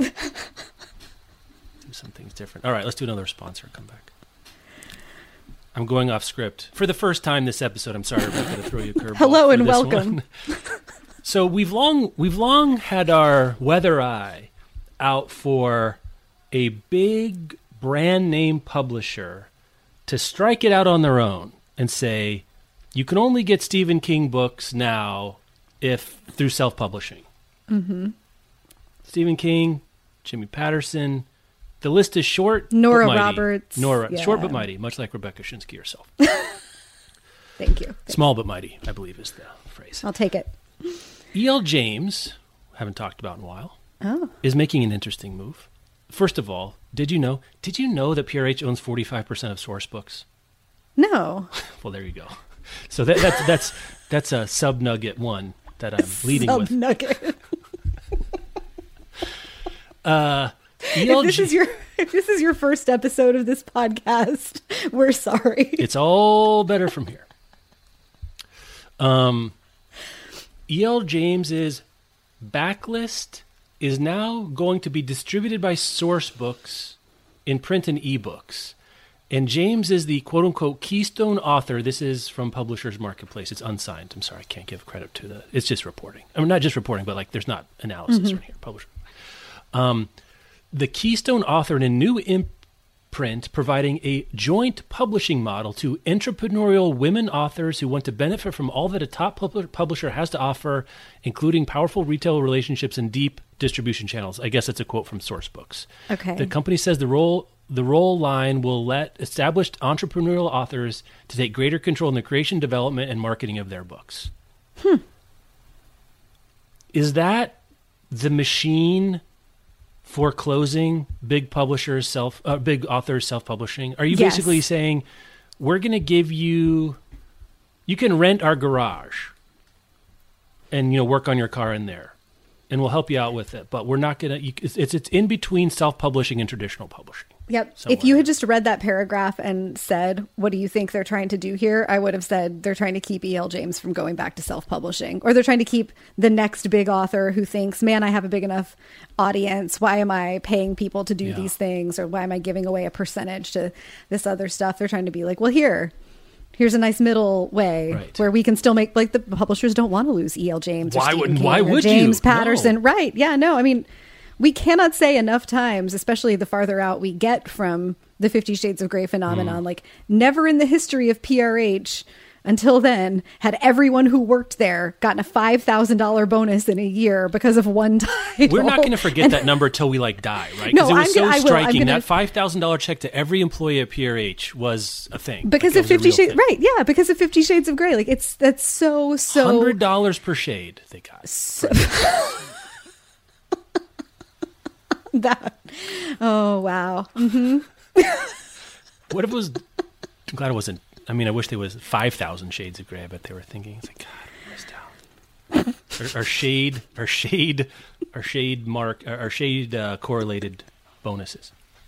Do some things different. All right, let's do another sponsor. Come back. I'm going off script for the first time this episode. I'm sorry, Rebecca, to throw you a curveball. Hello for and this welcome. one. So we've long we've long had our weather eye out for a big brand name publisher to strike it out on their own and say, you can only get Stephen King books now if through self-publishing. Mm-hmm. Stephen King, Jimmy Patterson. The list is short. Nora but mighty. Roberts. Nora, Yeah. short but mighty, much like Rebecca Shinsky herself. Thank you. Small but mighty, I believe, is the phrase. I'll take it. E L. James, haven't talked about in a while, Oh. is making an interesting move. First of all, did you know? Did you know that P R H owns forty-five percent of Source Books? No. Well, there you go. So that, that's that's that's a sub nugget one that I'm leading Sub with. nugget. Uh, E If L. this is your if this is your first episode of this podcast, we're sorry. It's all better from here. Um, E L. James's backlist is now going to be distributed by Source Books in print and ebooks. And James is the quote-unquote keystone author. This is from Publishers Marketplace. It's unsigned. I'm sorry, I can't give credit to the... It's just reporting. I mean, not just reporting, but like there's not analysis Mm-hmm. right here. Publisher. Um, the keystone author in a new imprint providing a joint publishing model to entrepreneurial women authors who want to benefit from all that a top pub- publisher has to offer, including powerful retail relationships and deep distribution channels. I guess that's a quote from Source Books. Okay. The company says the role the role line will let established entrepreneurial authors to take greater control in the creation, development, and marketing of their books. Hmm. Is that the machine foreclosing big publishers self uh, big authors self-publishing? Are you Yes. basically saying we're going to give you you can rent our garage and you know work on your car in there and we'll help you out with it, but we're not going to it's, it's it's in between self-publishing and traditional publishing? Yep. somewhere. If you had just read that paragraph and said, what do you think they're trying to do here? I would have said they're trying to keep E L. James from going back to self-publishing, or they're trying to keep the next big author who thinks, man, I have a big enough audience. Why am I paying people to do Yeah. these things? Or why am I giving away a percentage to this other stuff? They're trying to be like, well, here, here's a nice middle way Right. where we can still make, like, the publishers don't want to lose E L. James. Or Why Stephen wouldn't- King why or would you? James No. Patterson. Right. Yeah, no, I mean, we cannot say enough times, especially the farther out we get from the Fifty Shades of Grey phenomenon, Mm. like never in the history of P R H until then had everyone who worked there gotten a five thousand dollars bonus in a year because of one title. We're not going to forget that number till we like die, right? No, Because it was I'm so gonna- I will. I'm striking. gonna- That five thousand dollars check to every employee at P R H was a thing. because Like, of it was a Fifty real Shades, thing. right? Yeah, because of Fifty Shades of Grey. Like it's that's so so. one hundred dollars per shade they got. so that. Oh wow. What if it was? I'm glad it wasn't. I mean, I wish there was five thousand shades of gray. I bet they were thinking, it's like, God, we missed out. our, our shade, our shade, our shade mark, our shade uh, correlated bonuses.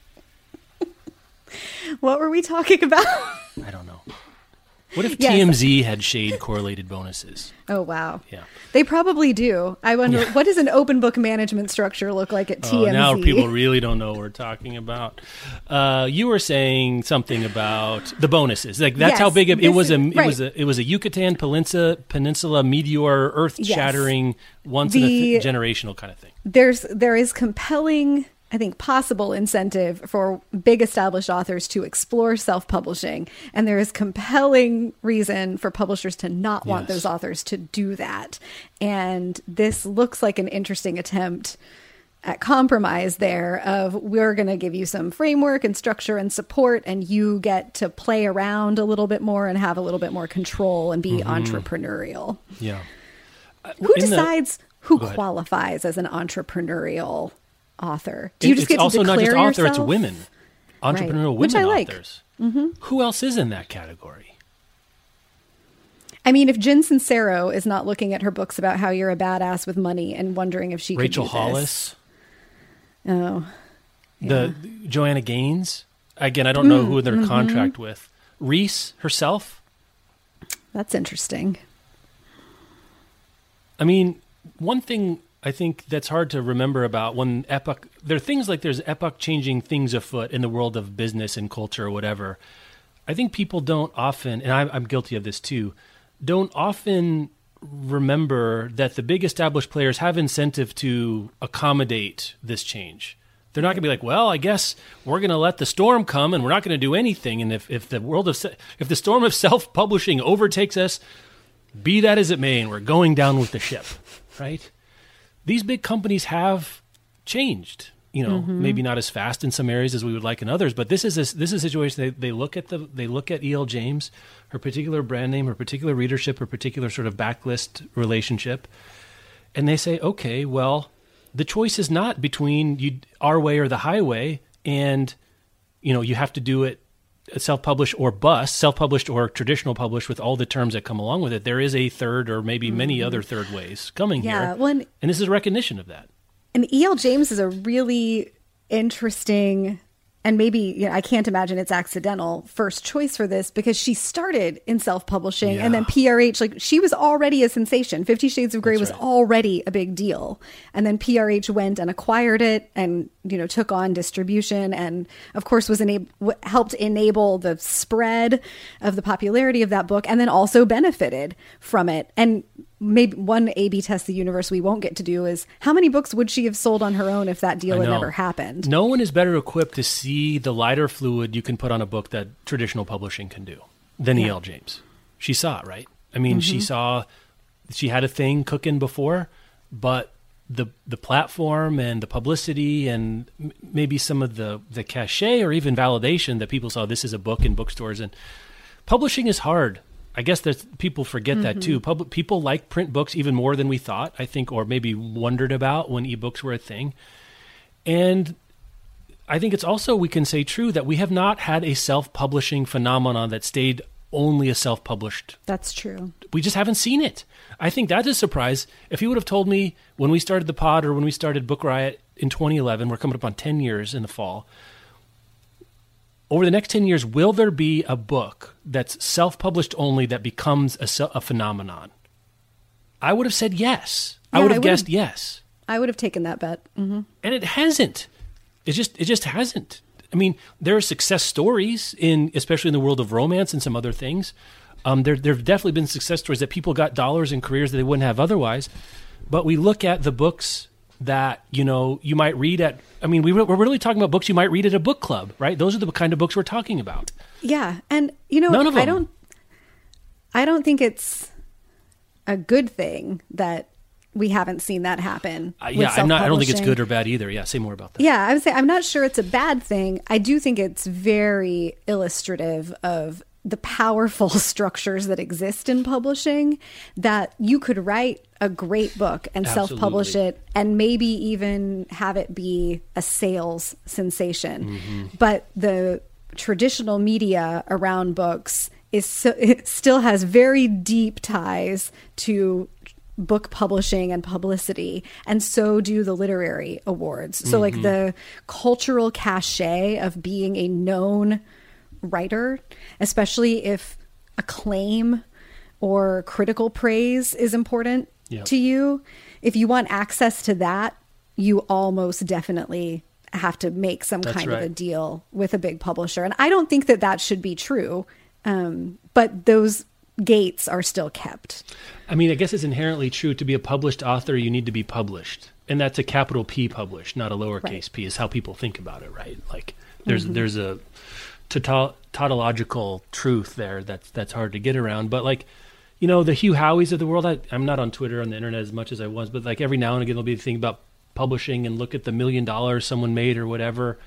What were we talking about? I don't know. What if Yes. T M Z had shade correlated bonuses? Oh wow. Yeah. They probably do. I wonder, Yeah. what does an open book management structure look like at T M Z? Oh, now people really don't know what we're talking about. Uh, you were saying something about the bonuses. Like that's Yes, how big of, it this was. A is- it was right. a it was a Yucatan Peninsula Peninsula meteor, earth shattering, once in a The- th- generational kind of thing. There's there is compelling, I think, possible incentive for big established authors to explore self-publishing, and there is compelling reason for publishers to not want Yes. those authors to do that. And this looks like an interesting attempt at compromise there of we're going to give you some framework and structure and support, and you get to play around a little bit more and have a little bit more control and be entrepreneurial. Yeah. Uh, Who in the- decides who Go ahead. qualifies as an entrepreneurial author? Do It- you just it's get to also not declare just author; yourself? it's women, entrepreneurial women Which I like. authors. Mm-hmm. Who else is in that category? I mean, if Jen Sincero is not looking at her books about how you're a badass with money and wondering if she Rachel could do Hollis, this. Oh, the Joanna Gaines. Again, I don't know who they're Mm-hmm. contract with. Reese herself. that's interesting. I mean, one thing I think that's hard to remember about when epoch, there are things like there's epoch changing things afoot in the world of business and culture or whatever. I think people don't often, and I, I'm guilty of this too, don't often remember that the big established players have incentive to accommodate this change. They're not going to be like, well, I guess we're going to let the storm come and we're not going to do anything. And if, if the world of, se- if the storm of self-publishing overtakes us, be that as it may, and we're going down with the ship, right? These big companies have changed, you know, maybe not as fast in some areas as we would like in others, but this is a, this is a situation they, they look at the they look at E L. James, her particular brand name, her particular readership, her particular sort of backlist relationship, and they say, okay, well, the choice is not between you, our way or the highway, and you know you have to do it self-published or bust, self-published or traditional published with all the terms that come along with it. There is a third or maybe many other third ways coming Yeah, here. well, and- and this is a recognition of that. And E L. James is a really interesting, and maybe, you know, I can't imagine it's accidental, first choice for this, because she started in self-publishing and then Yeah. P R H, like she was already a sensation. Fifty Shades of Grey That's was right. already a big deal. And then P R H went and acquired it and, you know, took on distribution and of course was enab- w- helped enable the spread of the popularity of that book, and then also benefited from it. And maybe one A B test the universe we won't get to do is how many books would she have sold on her own if that deal I had know. never happened? No one is better equipped to see the lighter fluid you can put on a book that traditional publishing can do than E L. James. She saw it, right? I mean, she saw she had a thing cooking before, but the the platform and the publicity and m- maybe some of the the cachet or even validation that people saw this is a book in bookstores, and publishing is hard. I guess that people forget that too. Public people like print books even more than we thought, I think, or maybe wondered about when ebooks were a thing. And I think it's also, we can say true, that we have not had a self-publishing phenomenon that stayed only a self-published. That's true. We just haven't seen it. I think that is a surprise. If you would have told me when we started the pod or when we started Book Riot in twenty eleven, we're coming up on ten years in the fall, over the next ten years, will there be a book that's self-published only that becomes a, se- a phenomenon? I would have said yes. Yeah, I would I have would've- guessed yes. I would have taken that bet. hmm And it hasn't. It just it just hasn't. I mean, there are success stories in, especially in the world of romance and some other things. Um, there there have definitely been success stories that people got dollars and careers that they wouldn't have otherwise. But we look at the books that, you know, you might read at. I mean, we re- we're really talking about books you might read at a book club, right? Those are the kind of books we're talking about. Yeah, and you know, None of I them. don't, I don't think it's a good thing that we haven't seen that happen. Uh, with yeah, I'm not. I don't think it's self-publishing. good or bad either. Yeah, say more about that. Yeah, I would say I'm not sure it's a bad thing. I do think it's very illustrative of the powerful structures that exist in publishing, that you could write a great book and self-publish Absolutely. it and maybe even have it be a sales sensation. Mm-hmm. But the traditional media around books is so, it still has very deep ties to book publishing and publicity, and so do the literary awards. So like the cultural cachet of being a known writer, especially if acclaim or critical praise is important Yeah. to you, if you want access to that, you almost definitely have to make some That's kind of a right. deal with a big publisher. And I don't think that that should be true, um, but those gates are still kept. I mean, I guess it's inherently true. To be a published author, you need to be published, and that's a capital P published, not a lowercase Right. p. Is how people think about it, right? Like there's there's a tautol- tautological truth there that's that's hard to get around. But like, you know, the Hugh Howeys of the world. I, I'm not on Twitter on the internet as much as I was, but like every now and again there'll be a thing about publishing and look at the million dollars someone made or whatever,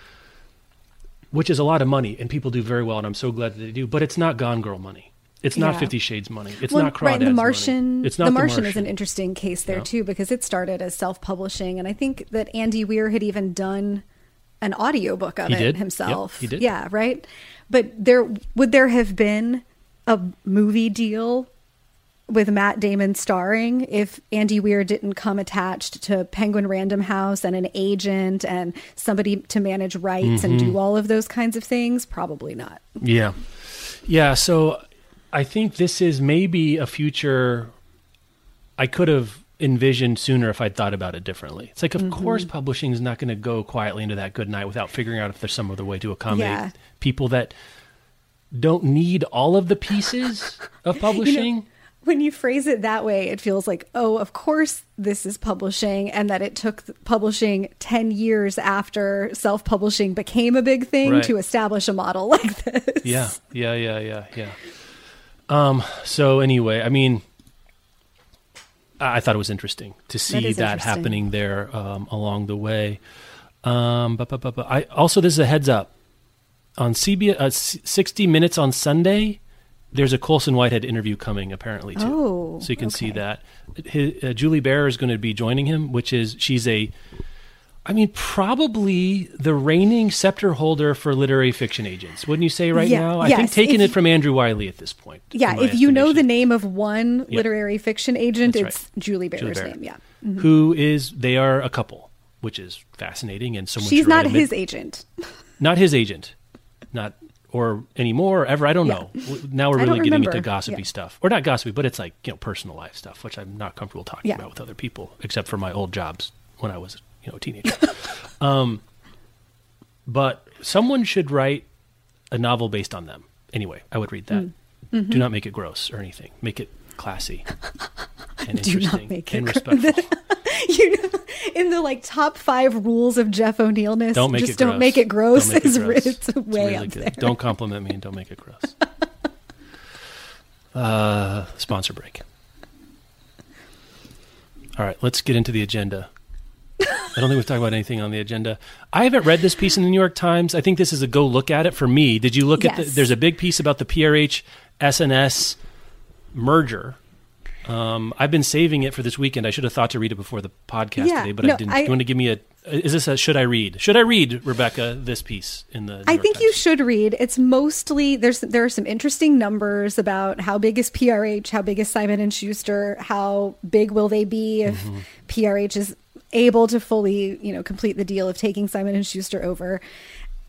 which is a lot of money, and people do very well, and I'm so glad that they do. But it's not Gone Girl money. It's not Yeah. Fifty Shades money. It's Well, not Crawdads right, the money. Martian. It's not the the Martian, Martian is an interesting case there Yeah. too, because it started as self-publishing, and I think that Andy Weir had even done an audiobook of He it did. himself. Yep, he did. Yeah, right. But there would there have been a movie deal with Matt Damon starring if Andy Weir didn't come attached to Penguin Random House and an agent and somebody to manage rights and Mm-hmm. do all of those kinds of things? Probably not. Yeah. Yeah. So I think this is maybe a future I could have envisioned sooner if I'd thought about it differently. It's like, of Mm-hmm. course, publishing is not going to go quietly into that good night without figuring out if there's some other way to accommodate Yeah. people that don't need all of the pieces of publishing. When you phrase it that way, it feels like, oh, of course this is publishing, and that it took th- publishing ten years after self-publishing became a big thing Right. to establish a model like this. Yeah, yeah, yeah, yeah, yeah. Um. So anyway, I mean, I I thought it was interesting to see is that, interesting. happening there um, along the way. Um. But, but, but, but I also, this is a heads up on C B S, uh, S- sixty Minutes on Sunday. There's a Colson Whitehead interview coming apparently too, Oh, so you can see okay. that. His, uh, Julie Bear is going to be joining him, which is she's a. I mean, probably the reigning scepter holder for literary fiction agents, wouldn't you say right Yeah, now? I yes, think taking if it you- from Andrew Wiley at this point. Yeah, in my if you know the estimation. name of one Yeah. literary fiction agent, That's it's Julie Bear's Julie Bear. name. Yeah. Who is, they are a couple, which is fascinating. And someone She's should write not a mid- his agent. Not his agent. Not, or anymore, or ever. I don't Yeah. know. W- Now we're I really don't getting remember. into gossipy Yeah. stuff. Or not gossipy, but it's like, you know, personal life stuff, which I'm not comfortable talking Yeah. about with other people, except for my old jobs when I was, you know, a teenager. um, but someone should write a novel based on them. Anyway, I would read that. Mm. Mm-hmm. Do not make it gross or anything. Make it classy and Do not interesting make it and gross. respectful. You know, in the like top five rules of Jeff O'Neillness, Don't make just it don't gross. make it gross. Don't make it is gross. It's way really up good. there. Don't compliment me and don't make it gross. uh, sponsor break. All right, let's get into the agenda. I don't think we've talked about anything on the agenda. I haven't read this piece in the New York Times. I think this is a go look at it for me. Did you look at the, Yes. there's a big piece about the P R H S N S merger. Um, I've been saving it for this weekend. I should have thought to read it before the podcast Yeah, today, but I no, didn't. I- you want to give me a, is this a, should I read? Should I read, Rebecca, this piece in the New I York think Times? you should read. It's mostly there's there are some interesting numbers about how big is P R H, how big is Simon and Schuster, how big will they be if Mm-hmm. P R H is able to fully, you know, complete the deal of taking Simon and Schuster over.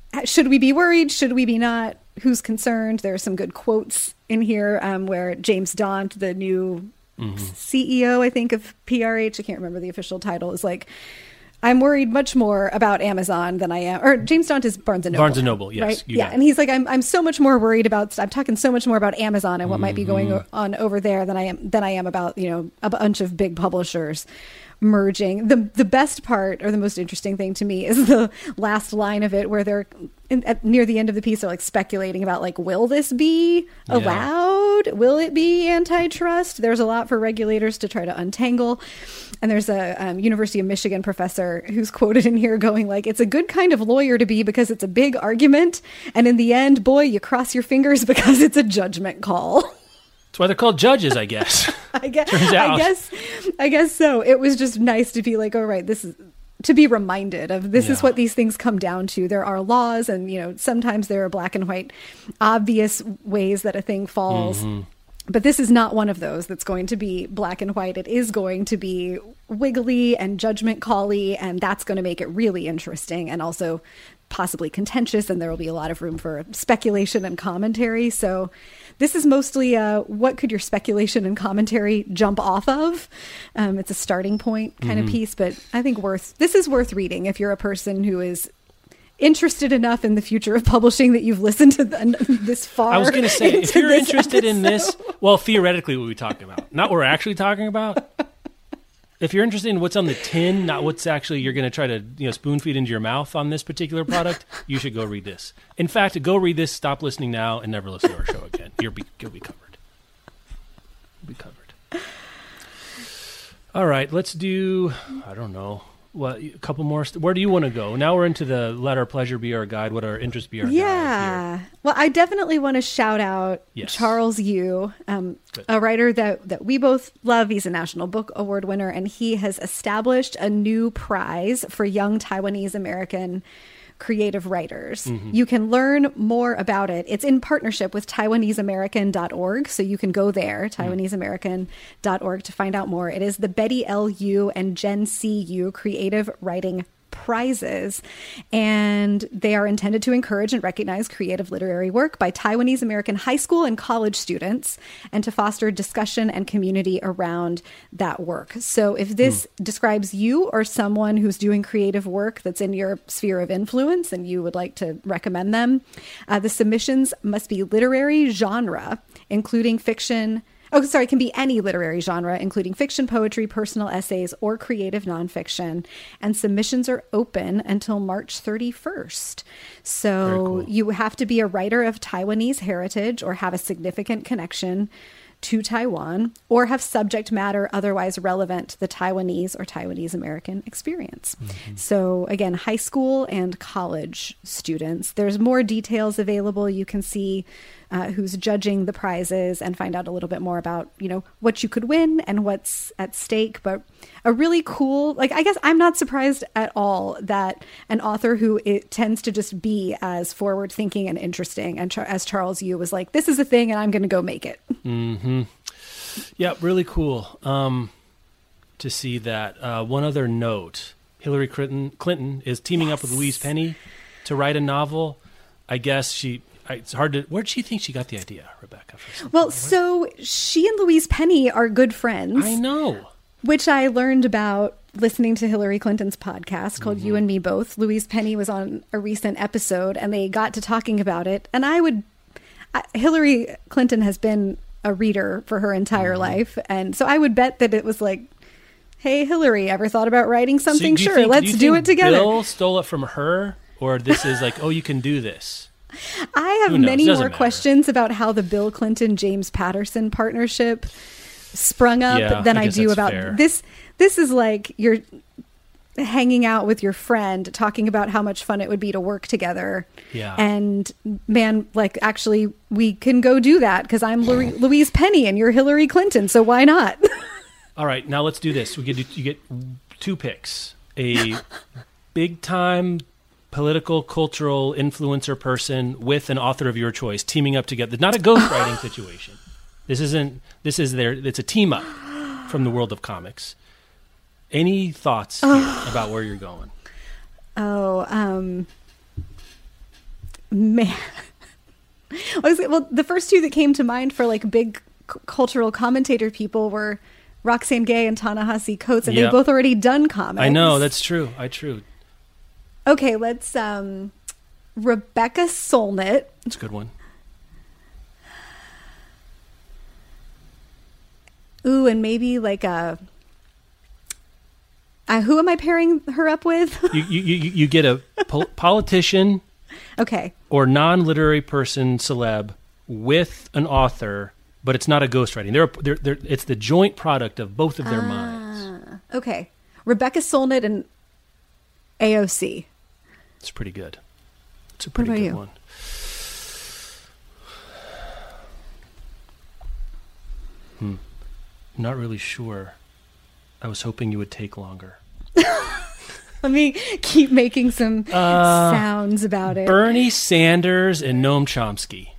should we be worried? Should we be not? Who's concerned? There are some good quotes in here um, where James Daunt, the new mm-hmm. C E O, I think, of P R H, I can't remember the official title, is like, I'm worried much more about Amazon than I am. Or James Daunt is Barnes and Noble. Barnes and Noble, yes. Right? Yeah, and he's like, I'm I'm so much more worried about, I'm talking so much more about Amazon and what mm-hmm. might be going on over there than I am than I am about, you know, a bunch of big publishers merging. The the best part, or the most interesting thing to me, is the last line of it where they're in, at, near the end of the piece, they're like speculating about like, will this be allowed? Yeah. Will it be antitrust? There's a lot for regulators to try to untangle. And there's a um, University of Michigan professor who's quoted in here going like, it's a good kind of lawyer to be because it's a big argument. And in the end, boy, you cross your fingers because it's a judgment call. That's why they're called judges, I guess. I guess, I guess, I guess so. It was just nice to be like, all right, this is, to be reminded of this yeah. is what these things come down to. There are laws, and, you know, sometimes there are black and white, obvious ways that a thing falls. Mm-hmm. But this is not one of those that's going to be black and white. It is going to be wiggly and judgment call-y, and that's going to make it really interesting and also possibly contentious, and there will be a lot of room for speculation and commentary. So this is mostly uh, what could your speculation and commentary jump off of? Um, it's a starting point kind mm-hmm. of piece, but I think worth this is worth reading if you're a person who is interested enough in the future of publishing that you've listened to the, this far. I was going to say, if you're interested episode. in this, well, theoretically, what we're talking about, not what we're actually talking about. If you're interested in what's on the tin, not what's actually you're going to try to you know spoon feed into your mouth on this particular product, you should go read this. In fact, go read this, stop listening now, and never listen to our show again. You'll be you'll be covered. You'll be covered. All right, let's do. I don't know. What a couple more. St- where do you want to go? Now we're into the let our pleasure be our guide. What our interest be our yeah. guide. Yeah. Well, I definitely want to shout out yes. Charles Yu, um, a writer that, that we both love. He's a National Book Award winner, and he has established a new prize for young Taiwanese American creative writers. Mm-hmm. You can learn more about it. It's in partnership with Taiwanese American dot org, so you can go there, Taiwanese American dot org, to find out more. It is the Betty L. Yu and Jen C. Yu Creative Writing Prizes, and they are intended to encourage and recognize creative literary work by Taiwanese American high school and college students, and to foster discussion and community around that work. So if this mm. describes you or someone who's doing creative work that's in your sphere of influence and you would like to recommend them, uh, the submissions must be literary genre, including fiction. Oh, sorry, it can be any literary genre, including fiction, poetry, personal essays, or creative nonfiction. And submissions are open until March thirty-first. So cool. You have to be a writer of Taiwanese heritage or have a significant connection to Taiwan, or have subject matter otherwise relevant to the Taiwanese or Taiwanese American experience. Mm-hmm. So again, high school and college students. There's more details available. You can see uh, who's judging the prizes and find out a little bit more about, you know, what you could win and what's at stake. But a really cool, like, I guess I'm not surprised at all that an author who it tends to just be as forward thinking and interesting, and Char- as Charles Yu was like, this is a thing and I'm going to go make it. Mm-hmm. Yeah, really cool um, to see that. Uh, one other note, Hillary Clinton, Clinton is teaming yes. up with Louise Penny to write a novel. I guess she, it's hard to, where did she think she got the idea, Rebecca? Well, what? So she and Louise Penny are good friends. I know. Which I learned about listening to Hillary Clinton's podcast called mm-hmm. You and Me Both. Louise Penny was on a recent episode and they got to talking about it. And I would, I, Hillary Clinton has been a reader for her entire mm-hmm. life. And so I would bet that it was like, hey, Hillary, ever thought about writing something? So sure, think, let's do, do it together. Bill stole it from her, or this is like, oh, you can do this? I have many more matter. questions about how the Bill Clinton-James Patterson partnership sprung up yeah, than I, I do about fair. this. This is like you're hanging out with your friend talking about how much fun it would be to work together. Yeah. And man, like actually we can go do that because I'm Lu- Louise Penny and you're Hillary Clinton. So why not? All right, now let's do this. We get you get two picks. A big time political, cultural influencer person with an author of your choice teaming up together. Not a ghostwriting situation. This isn't, this is their, it's a team up from the world of comics. Any thoughts here about where you're going? Oh, um, Man. I was, well, the first two that came to mind for like big c- cultural commentator people were Roxane Gay and Ta-Nehisi Coates, and Yep. they've both already done comics. I know, that's true. I true. Okay, let's um Rebecca Solnit. That's a good one. Ooh, and maybe like a uh, who am I pairing her up with? You you you, you get a pol- politician Okay. or non-literary person celeb with an author, but it's not a ghostwriting. They're, they're, they're, it's the joint product of both of their minds. Ah, okay. Rebecca Solnit and A O C. It's pretty good. It's a pretty about good you? one. Hmm. Not really sure. I was hoping you would take longer. Let me keep making some Uh, sounds about it. Bernie Sanders and Noam Chomsky.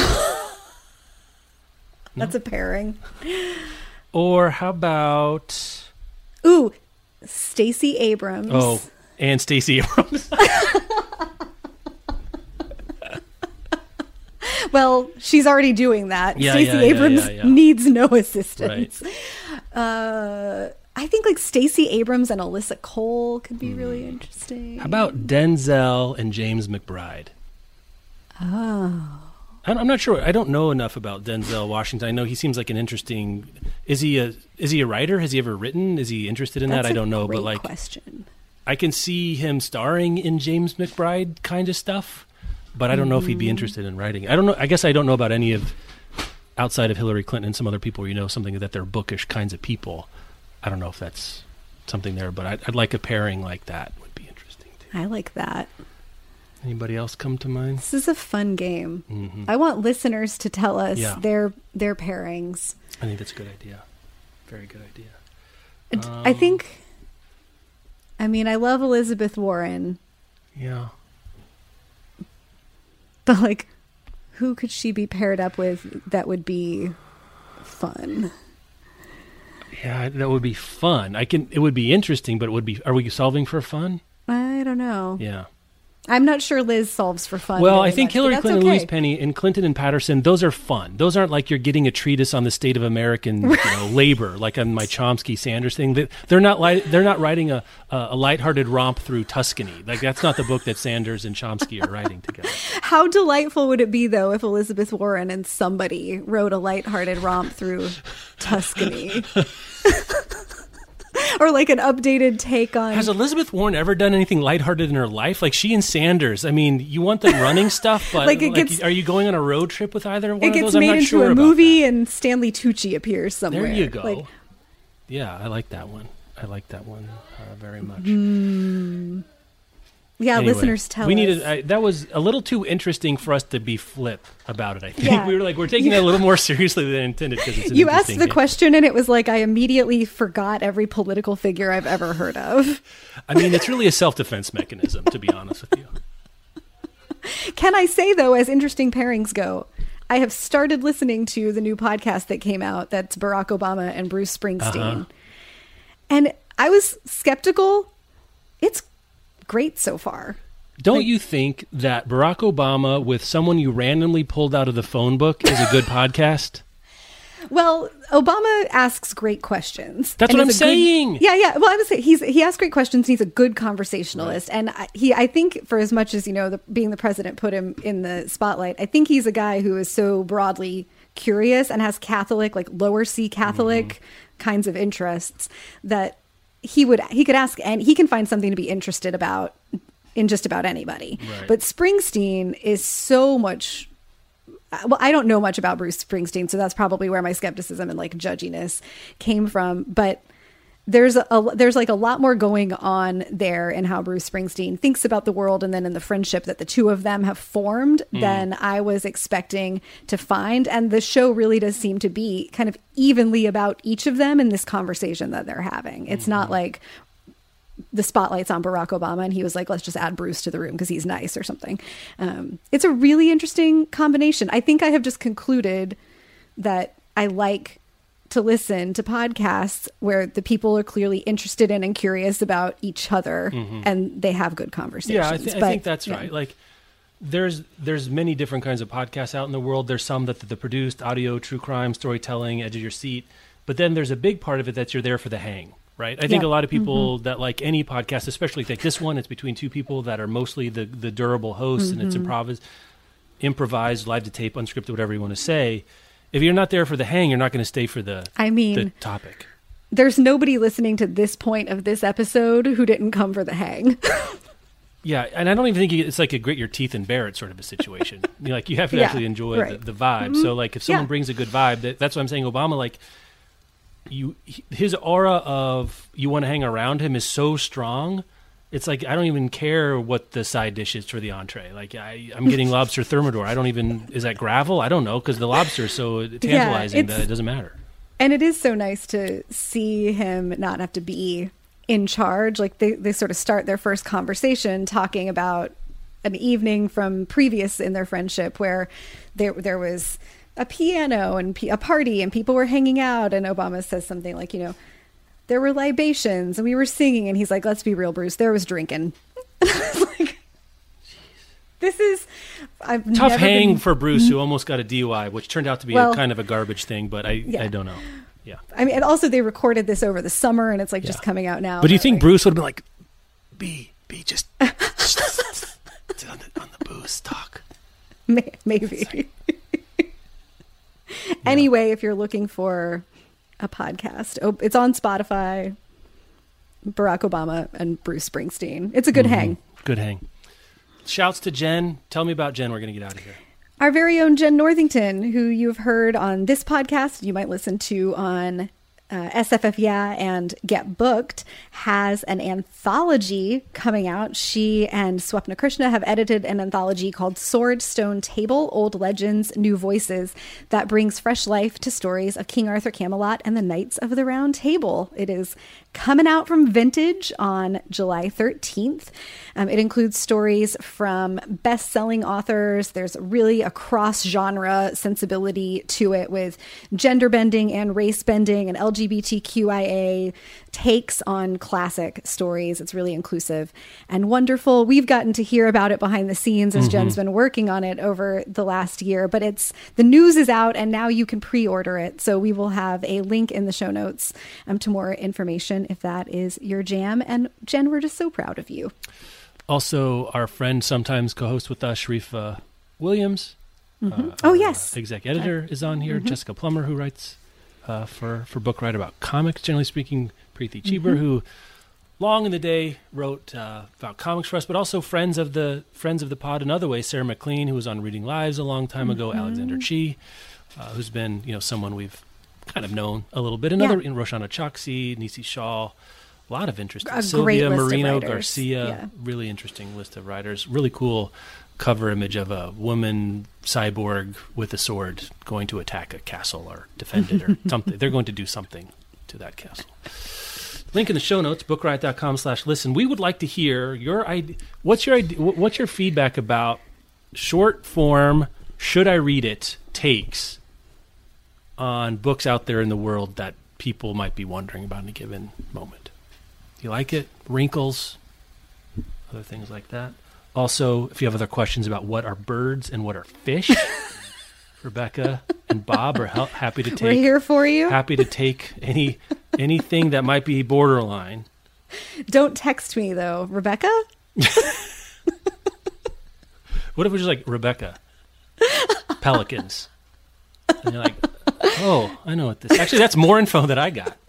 That's a pairing. Or how about... Ooh, Stacey Abrams. Oh, and Stacey Abrams. Well, she's already doing that. Yeah, Stacey yeah, yeah, Abrams yeah, yeah. needs no assistance. Uh, I think like Stacey Abrams and Alyssa Cole could be really interesting. How about Denzel and James McBride? Oh. I'm I'm not sure. I don't know enough about Denzel Washington. I know he seems like an interesting. Is he a is he a writer? Has he ever written? Is he interested in That's that? I a don't know. great But like, question. I can see him starring in James McBride kind of stuff. But I don't know if he'd be interested in writing. I don't know. I guess I don't know about any of outside of Hillary Clinton and some other people. You know, something that they're bookish kinds of people. I don't know if that's something there, but I'd, I'd like a pairing like that. Would be interesting too. I like that. Anybody else come to mind? This is a fun game. Mm-hmm. I want listeners to tell us Yeah. their their pairings. I think that's a good idea. Very good idea. And I Um, think. I mean, I love Elizabeth Warren, Yeah. but like, who could she be paired up with that would be fun? Yeah, that would be fun. I can. It would be interesting, but it would be. Are we solving for fun? I don't know. Yeah. I'm not sure Liz solves for fun. Well, very I think much, but Hillary that's Clinton, okay. Louise Penny, and Clinton and Patterson. Those are fun. Those aren't like you're getting a treatise on the state of American you know, labor, like on my Chomsky Sanders thing. They, they're not. Li- they're not writing a, a a lighthearted romp through Tuscany. Like that's not the book that Sanders and Chomsky are writing together. How delightful would it be, though, if Elizabeth Warren and somebody wrote a lighthearted romp through Tuscany? Or like an updated take on... Has Elizabeth Warren ever done anything lighthearted in her life? Like she and Sanders. I mean, you want them running stuff, but Like like, it gets- are you going on a road trip with either one it of gets those? I'm made not into sure a about movie that. and Stanley Tucci appears somewhere. There you go. Like, Yeah, I like that one. I like that one uh, very much. yeah, Anyway, listeners tell we us. needed I, that was a little too interesting for us to be flip about it. I think Yeah. we were like we're taking it a little more seriously than intended because it's an You asked interesting the game. question and it was like I immediately forgot every political figure I've ever heard of. I mean, it's really a self-defense mechanism, to be honest with you. Can I say, though, as interesting pairings go, I have started listening to the new podcast that came out that's Barack Obama and Bruce Springsteen. Uh-huh. And I was skeptical. It's great so far. Don't you think that Barack Obama with someone you randomly pulled out of the phone book is a good podcast? Well, Obama asks great questions. That's and what I'm is a good- saying. yeah, yeah. Well, I would say he's he asks great questions. He's a good conversationalist, and I, he I think for as much as you know, the, being the president put him in the spotlight. I think he's a guy who is so broadly curious and has Catholic, like lower C Catholic Mm-hmm. kinds of interests that he would he could ask, and he can find something to be interested about in just about anybody. Right. But Springsteen is so much. Well, I don't know much about Bruce Springsteen, so that's probably where my skepticism and like judginess came from. But there's a, a there's like a lot more going on there in how Bruce Springsteen thinks about the world, and then in the friendship that the two of them have formed Mm. than I was expecting to find. And the show really does seem to be kind of evenly about each of them in this conversation that they're having. It's Mm-hmm. not like the spotlight's on Barack Obama and he was like, let's just add Bruce to the room because he's nice or something. Um, it's a really interesting combination. I think I have just concluded that I like to listen to podcasts where the people are clearly interested in and curious about each other and they have good conversations. Yeah, I, th- I But, think that's yeah. right. Like, there's there's many different kinds of podcasts out in the world. There's some that the produced audio, true crime, storytelling, edge of your seat. But then there's a big part of it that you're there for the hang, right? I think Yeah. a lot of people Mm-hmm. that like any podcast, especially like this one, it's between two people that are mostly the the durable hosts, Mm-hmm. and it's improvis- improvised, live to tape, unscripted, whatever you want to say. If you're not there for the hang, you're not going to stay for the I mean, the topic. there's nobody listening to this point of this episode who didn't come for the hang. Yeah, and I don't even think you, it's like a grit your teeth and bear it sort of a situation. You know, like you have to Yeah, actually enjoy right. the, the vibe. So like if someone Yeah. brings a good vibe, that, that's what I'm saying. Obama, like you, he- his aura of you want to hang around him is so strong. It's like I don't even care what the side dish is for the entree. Like I, I'm getting lobster thermidor. I don't even is that gravel? I don't know because the lobster is so tantalizing it's- that it doesn't matter. And it is so nice to see him not have to be in charge. Like they, they sort of start their first conversation talking about an evening from previous in their friendship where there there was a piano and p- a party and people were hanging out, and Obama says something like, you know, there were libations and we were singing, and he's like, let's be real, Bruce, there was drinking. Like, this is I've Tough never hang been- for Bruce, who almost got a D U I, which turned out to be Well, a kind of a garbage thing. But I, yeah. I don't know. Yeah. I mean, and also they recorded this over the summer, and it's like Yeah. just coming out now. But do you think like, Bruce would have been like, B, B, just, just on, the, on the booze talk? May- maybe. Anyway, if you're looking for a podcast, oh, it's on Spotify. Barack Obama and Bruce Springsteen. It's a good hang. Good hang. Shouts to Jen. Tell me about Jen. We're going to get out of here. Our very own Jen Northington, who you've heard on this podcast, you might listen to on uh, S F F Yeah and Get Booked, has an anthology coming out. She and Swapna Krishna have edited an anthology called Sword Stone Table, Old Legends, New Voices, that brings fresh life to stories of King Arthur Camelot and the Knights of the Round Table. It is coming out from Vintage on July thirteenth. Um, it includes stories from best-selling authors. There's really a cross-genre sensibility to it with gender bending and race bending and L G B T Q I A takes on classic stories. It's really inclusive and wonderful. We've gotten to hear about it behind the scenes as Jen's been working on it over the last year, but it's the news is out and now you can pre-order it. So we will have a link in the show notes um, to more information if that is your jam. And Jen, we're just so proud of you. Also, our friend, sometimes co-host with us, Sharifa Williams. Mm-hmm. Uh, Oh, our, yes. uh, exec editor is on here. Jessica Plummer, who writes uh, for, for Book Riot about comics, generally speaking. Preeti Cheeber, Mm-hmm. who long in the day wrote uh, about comics for us, but also friends of the friends of the pod in other ways. Sarah McLean, who was on Reading Lives a long time ago. Mm-hmm. Alexander Chi, uh, who's been you know someone we've kind of known a little bit. Another Yeah. in Roshana Choksi, Nisi Shaw. A lot of interesting. A great Sylvia list of Marino writers. Garcia, Yeah. really interesting list of writers. Really cool cover image of a woman cyborg with a sword going to attack a castle or defend it or something. They're going to do something to that castle. Link in the show notes, bookriot.com slash listen. We would like to hear your idea. What's your idea, what's your feedback about short form, should I read it, takes on books out there in the world that people might be wondering about in a given moment? Do you like it? Wrinkles, other things like that. Also, if you have other questions about what are birds and what are fish, Rebecca and Bob are hel- happy to take. We're here for you. Happy to take any anything that might be borderline. Don't text me though, Rebecca. What if it was just like Rebecca, pelicans, and you're like, oh, I know what this. Actually, that's more info that I got.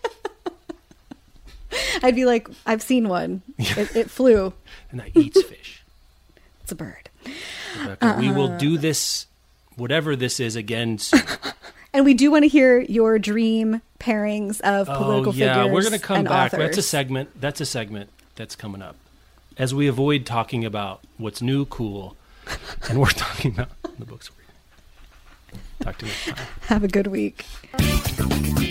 I'd be like, I've seen one. It, it flew. And that eats fish. It's a bird. Rebecca, we will do this, whatever this is, again soon. And we do want to hear your dream pairings of political oh yeah, figures. we're going to come and back. authors. That's a segment. That's a segment that's coming up. As we avoid talking about what's new, cool, and we're talking about the books we're reading. Talk to you next time. Have a good week.